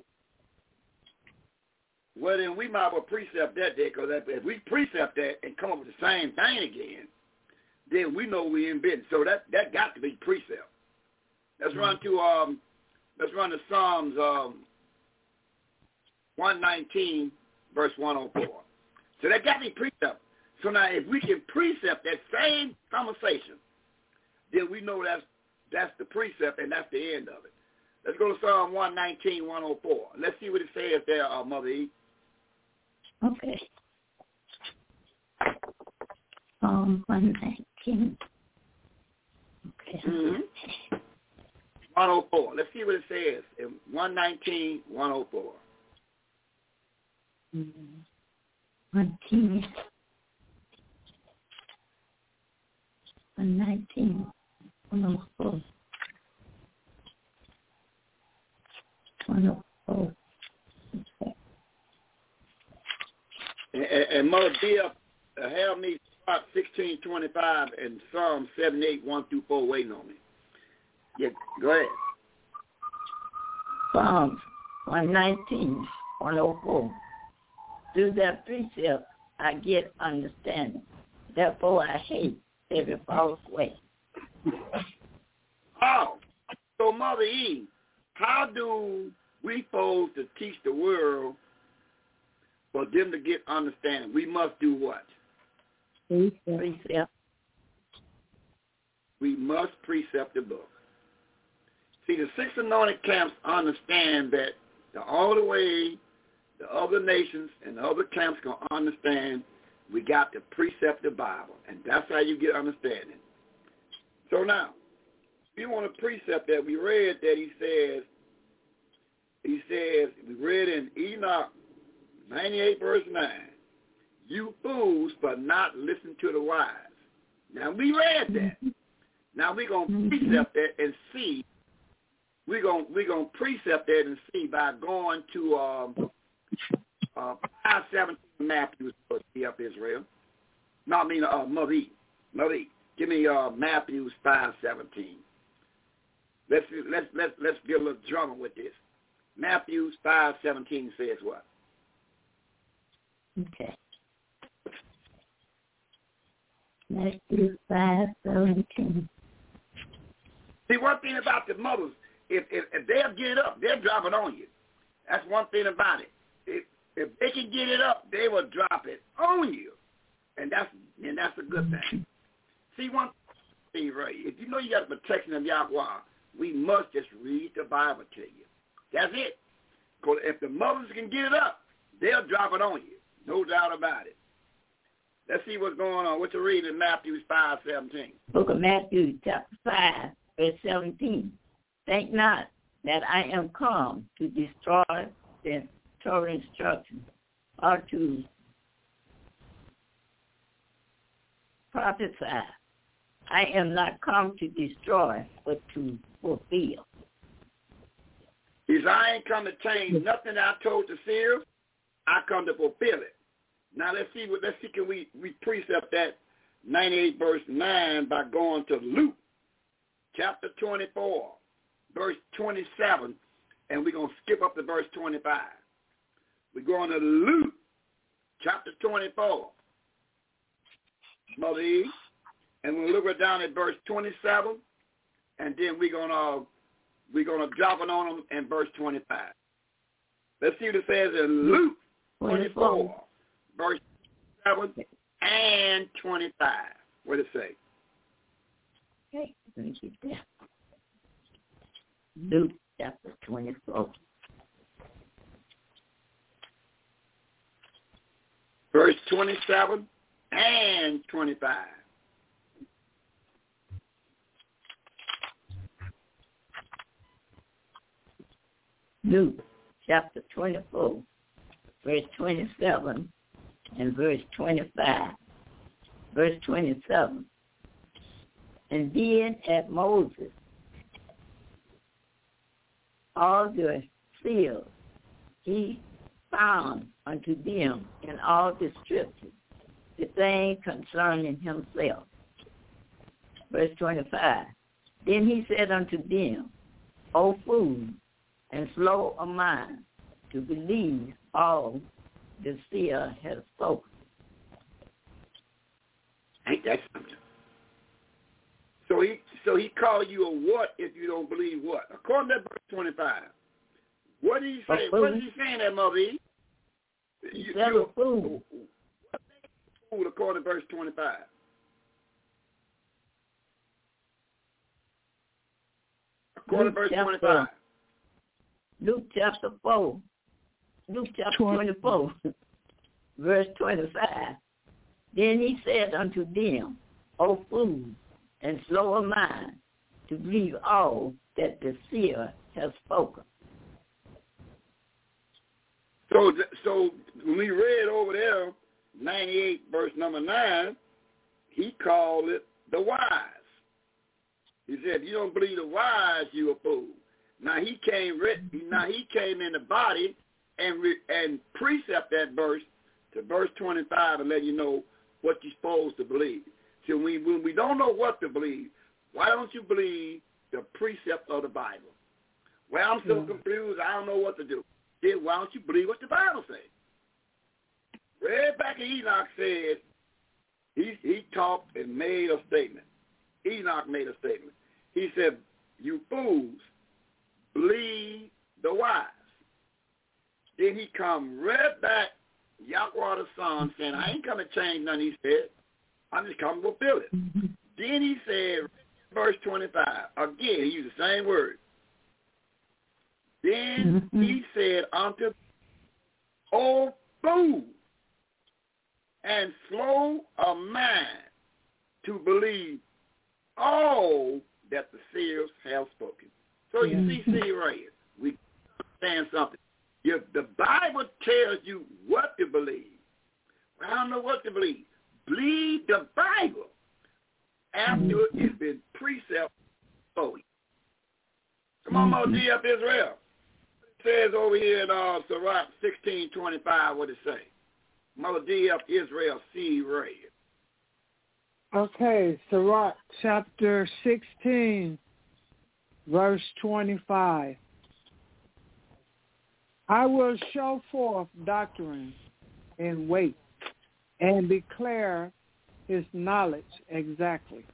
Well, then we might as well precept that there, because if we precept that and come up with the same thing again, then we know we in business. So that that got to be precept. Let's mm-hmm. run to um, let's run to Psalms um, one nineteen, verse one oh four. So that got to be precept. So now, if we can precept that same conversation, then we know that's that's the precept and that's the end of it. Let's go to Psalm one nineteen, one oh four. Let's see what it says there, uh, Mother E. Okay. Psalm one nineteen. Okay. Mm-hmm. one oh four. Let's see what it says in one nineteen, one oh four. Mm-hmm. nineteen. one nineteen, one oh four. one oh four. Okay. And, and Mother D, uh, have me start sixteen twenty-five and Psalm seventy-eight, one through four waiting on me. Yeah, go ahead. Psalms one nineteen, one oh four. Through that precept I get understanding. Therefore I hate every false way. Oh, so Mother E, how do we supposed to teach the world for them to get understanding? We must do what? Precept. We must precept the book. See, the six anointed camps understand that the only way the other nations and the other camps can understand, we got to precept the Bible, and that's how you get understanding. So now, if you want to precept that, we read that he says, he says, we read in Enoch ninety-eight, verse nine, you fools, but not listen to the wise. Now, we read that. Now, we're going to precept that and see. We're going we're gonna precept that and see by going to um, uh, five seventeen Matthew, up Israel. No, I mean, uh, Mother E. Mother E. Give me uh, Matthew five seventeen. Let's, let's, let's, let's get a little drama with this. Matthew five seventeen says what? Okay. Matthew five seventeen. See, one thing about the mothers, if, if, if they'll get it up, they'll drop it on you. That's one thing about it. If, if they can get it up, they will drop it on you. And that's and that's a good thing. See, one thing, right, if you know you got the protection of Yahweh, we must just read the Bible to you. That's it. Because if the mothers can get it up, they'll drop it on you. No doubt about it. Let's see what's going on. What you read in Matthew five seventeen. Book of Matthew, chapter five, verse seventeen. Think not that I am come to destroy the Torah instruction or to prophesy. I am not come to destroy, but to fulfill. He said, I ain't come to change nothing I told the seers. I come to fulfill it. Now let's see what let's see can we, we precept that ninety-eight verse nine by going to Luke chapter twenty-four, verse twenty-seven, and we're gonna skip up to verse twenty-five. We're going to Luke chapter twenty-four, Mother Eve, and we'll look right down at verse twenty-seven, and then we're gonna we're gonna drop it on them in verse twenty-five. Let's see what it says in Luke twenty-four, verse seven and twenty-five. What does it say? Okay, let me get that. Luke chapter twenty-four. Verse twenty-seven and twenty-five. Luke chapter twenty-four, verse twenty-seven and verse twenty-five. Verse twenty-seven. And being at Moses, all the seals, he found unto them in all the scriptures the thing concerning himself. Verse twenty-five. Then he said unto them, O fools, and slow of mind to believe all the seer has spoken. Ain't that something? So he so he called you a what if you don't believe what? According to verse twenty-five. What did he say? What is he saying there, Mother Eve? He said a fool. What makes a fool according to verse twenty-five? According Luke to verse chapter, twenty-five. Luke chapter four. Luke chapter twenty-four, verse twenty-five. Then he said unto them, O fools, and slow of mind, to believe all that the seer has spoken. So, so when we read over there, ninety-eight verse number nine, he called it the wise. He said, if you don't believe the wise, you a fool. Now he came, now he came in the body and re, and precept that verse to verse twenty-five and let you know what you're supposed to believe. So when we, when we don't know what to believe, why don't you believe the precept of the Bible? Well, I'm so confused, I don't know what to do. Then why don't you believe what the Bible says? Read back in Enoch said, he, he talked and made a statement. Enoch made a statement. He said, you fools, believe the wise. Then he come right back, Yahweh the Son, saying, I ain't come to change nothing, he said. I'm just coming to fulfill it. Mm-hmm. Then he said, verse twenty-five, again, he used the same word. Then mm-hmm. he said unto, O fool, and slow of mind to believe all that the seers have spoken. So you mm-hmm. see, see right here, we understand something. If the Bible tells you what to believe, well, I don't know what to believe. Believe the Bible after it's been precept for you. Come on, Mo D F Israel. It says over here in uh, Sirach sixteen twenty-five, what it say? Mo D F Israel, see right here. Okay, Sirach chapter sixteen, verse twenty-five. I will show forth doctrine and weight and declare his knowledge exactly.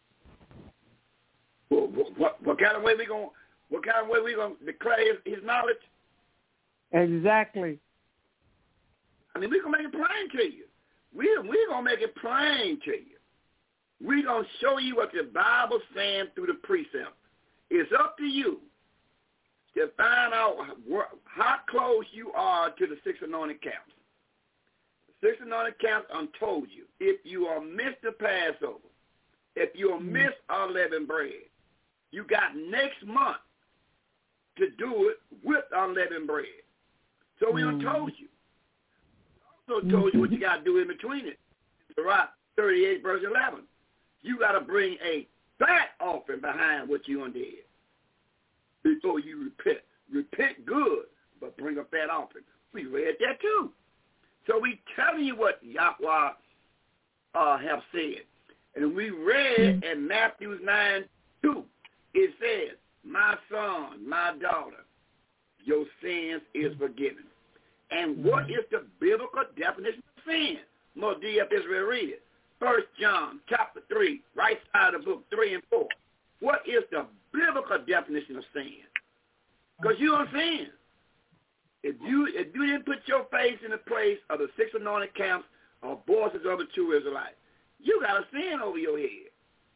What, what, what kind of way we going? What kind of way we going to declare his, his knowledge? Exactly. I mean, we gonna make it plain to you. We we gonna make it plain to you. We gonna show you what the Bible's saying through the precept. It's up to you to find out how close you are to the six anointed camps. The six anointed camps untold you. If you are missed the Passover, if you are missed unleavened bread, you got next month to do it with unleavened bread. So we mm. untold you. also told you what you got to do in between it. Sirach thirty-eight, verse eleven. You got to bring a fat offering behind what you undid before you repent. Repent good, but bring a fat offering. We read that too. So we telling you what Yahweh uh, have said. And we read in Matthew nine two, it says, my son, my daughter, your sins is forgiven. And what is the biblical definition of sin? More D F Israel, read it. First John chapter three, right side of the book three and four. What is the biblical definition of sin? Because you don't sin. If you if you didn't put your face in the place of the six anointed camps or voices of the true Israelites, you got a sin over your head.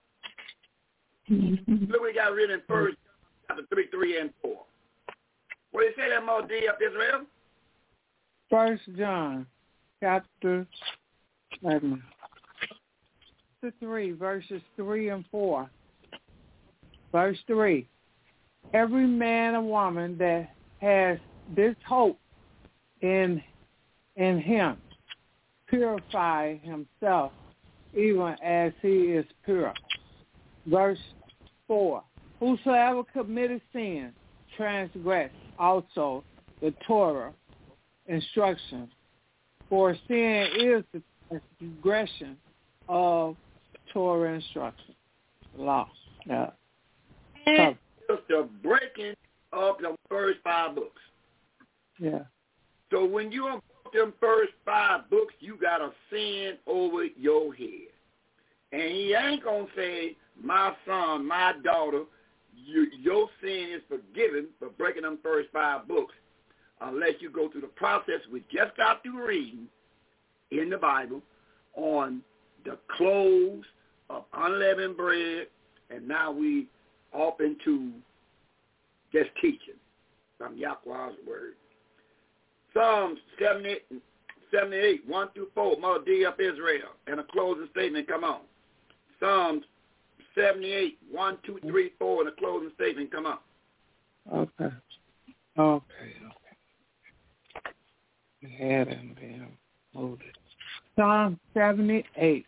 Look what we got written in First chapter three, three and four. What do you say that more D F Israel? First John chapter eleven. three, verses three and four. Verse three. Every man or woman that has this hope in in him purify himself even as he is pure. Verse four. Whosoever committed sin transgress also the Torah instruction. For sin is the transgression of Torah instruction. Law. Yeah. And it's the breaking of the first five books. Yeah. So when you unbook them first five books, you got a sin over your head. And he ain't going to say, my son, my daughter, you, your sin is forgiven for breaking them first five books, unless you go through the process we just got through reading in the Bible on the close of unleavened bread, and now we off into just teaching from Yahweh's word. Psalms seventy-eight, seventy-eight, one through four, Mother D F Israel, and a closing statement, come on. Psalms seventy-eight, one, two, three, four, and a closing statement, come on. Okay. Okay, okay. We had it and moved it. Psalm seventy-eight.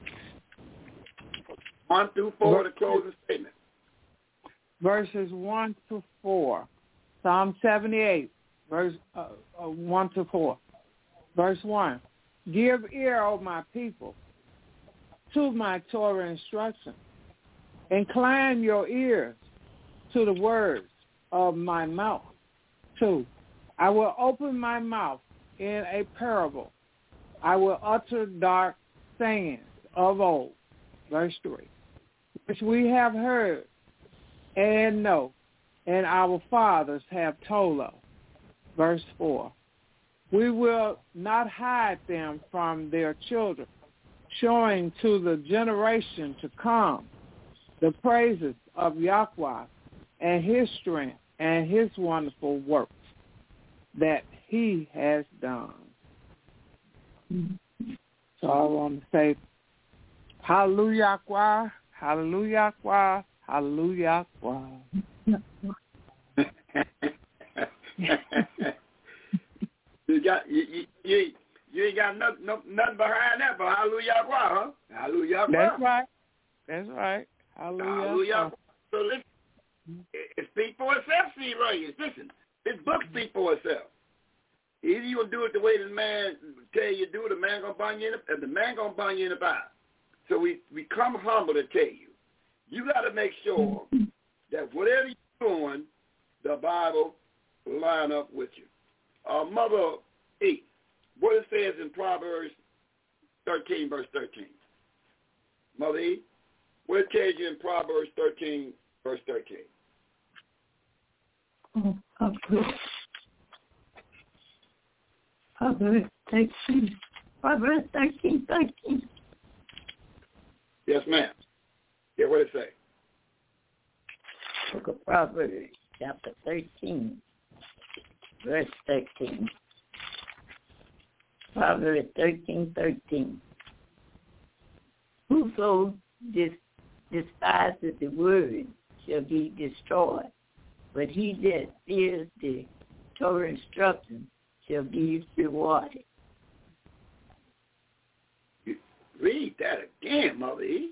One through four, Ver- the closing statement. Verses one to four. Psalm seventy-eight, verse uh, uh, one to four. Verse one. Give ear, O my people, to my Torah instruction. Incline your ears to the words of my mouth. Two. I will open my mouth in a parable. I will utter dark sayings of old. Verse three. Which we have heard and know, and our fathers have told us. Verse four. We will not hide them from their children, showing to the generation to come the praises of Yahweh and his strength and his wonderful works that he has done. So I want to say, hallelujah, Yahweh, hallelujah, Yahweh, hallelujah, Yahweh. you got you, you, you, you ain't got nothing, no, nothing behind that but hallelujah, Yahweh, huh? Hallelujah. That's right. That's right. Hallelujah. Hallelujah. So listen, it speaks for itself, see, right? Listen, this book speaks for itself. Either you will do it the way the man tell you to do it, the man gonna bang you in the, and the man gonna bang you in the back. So we, we come humble to tell you, you got to make sure that whatever you're doing, the Bible line up with you. Uh, Mother E, what it says in Proverbs thirteen, verse thirteen. Mother E, what it tells you in Proverbs thirteen, verse thirteen. Oh, okay. Proverbs thirteen. Proverbs thirteen, thirteen. Yes, ma'am. Yeah, what did it say? Book of Proverbs, chapter thirteen, verse thirteen. Proverbs thirteen, thirteen. Whoso dis- despises the word shall be destroyed, but he that fears the Torah instruction shall be rewarded. Read that again, Mother E.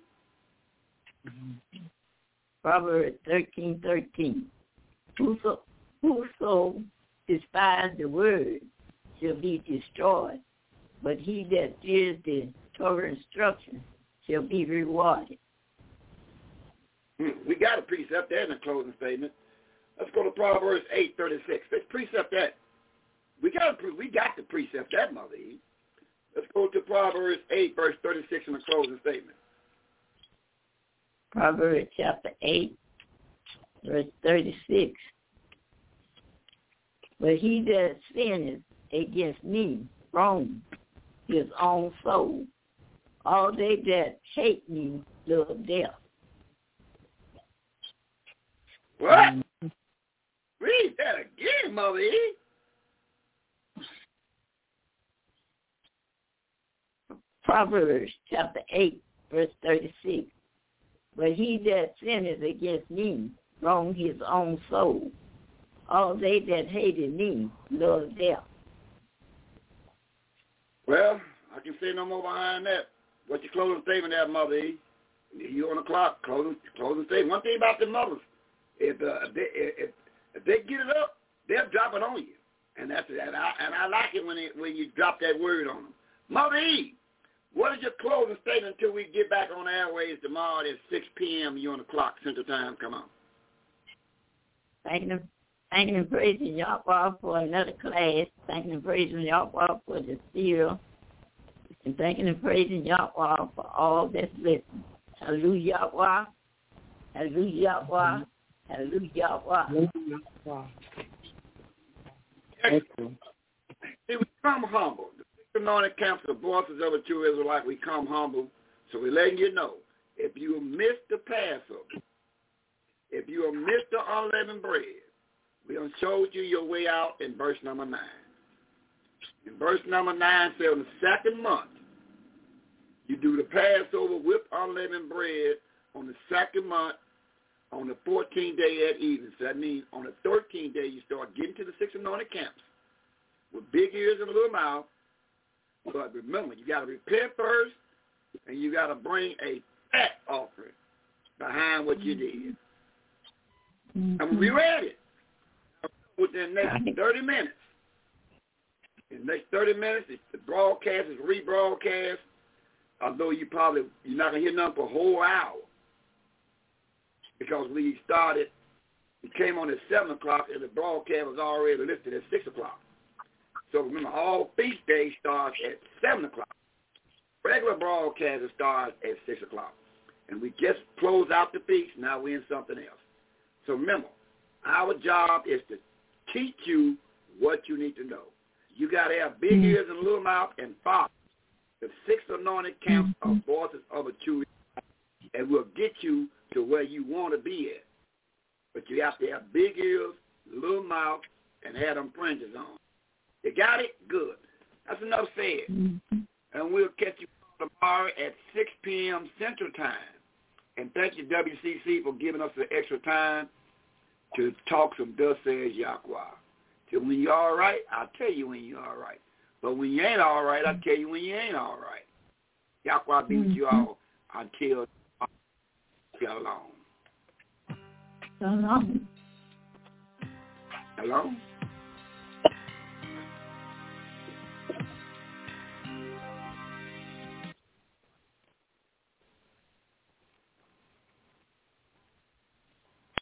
Proverbs thirteen thirteen. Whoso, whoso despises the word shall be destroyed, but he that fears the Torah instruction shall be rewarded. We got a precept there in the closing statement. Let's go to Proverbs eight thirty-six. Let's precept that. We got a, we got the precept that, Mother E. Let's go to Proverbs eight, verse thirty-six in the closing statement. Proverbs chapter eight, verse thirty-six. But he that sinneth against me wrong his own soul. All they that hate me love death. What? Read that again, Mother E. Proverbs chapter eight, verse thirty-six. But he that sinneth against me wrong his own soul. All they that hated me love death. Well, I can say no more behind that. What's your closing statement there, Mother E? You on the clock, closing, closing statement. One thing about the mothers, if, uh, if, they, if, if they get it up, they'll drop it on you. And that's and I, and I like it when it, when you drop that word on them. Mother E, what is your closing statement until we get back on the airways tomorrow at six p.m. You on the clock, Central Time? Come on. Thanking and, thanking and praising Yahweh for another class. Thanking and praising Yahweh for the seal. And thanking and praising Yahweh for all that's listening. Hallelujah, Yahweh. Hallelujah, Yahweh. Hallelujah, Yahweh. See, we come humble. The anointed camps of voices of a true Israelite, we come humble. So we're letting you know, if you miss the Passover, if you miss the unleavened bread, we done showed you your way out in verse number nine. In verse number nine says, in the second month, you do the Passover with unleavened bread on the second month, on the fourteenth day at evening. So that means on the thirteenth day, you start getting to the six anointed camps with big ears and a little mouth. But remember, you got to repent first, and you got to bring a fat offering behind what you did. Mm-hmm. And we read it within the next thirty minutes. In the next thirty minutes, the broadcast is rebroadcast. Although you probably you're not gonna hear nothing for a whole hour because we started. We came on at seven o'clock, and the broadcast was already listed at six o'clock. So remember, all feast days starts at seven o'clock. Regular broadcast starts at six o'clock. And we just closed out the feast. Now we're in something else. So remember, our job is to teach you what you need to know. You got to have big ears and a little mouth and follow the six anointed camps of voices of a true, and we'll get you to where you want to be at. But you have to have big ears, little mouth, and have them fringes on. You got it? Good. That's enough said. Mm-hmm. And we'll catch you tomorrow at six p.m. Central Time. And thank you, W C C, for giving us the extra time to talk some Thus Says Yahweh. Till when you're all right, I'll tell you when you're all right. But when you ain't all right, I'll tell you when you ain't all right. Yahweh be with you all until shalom. Shalom. Shalom.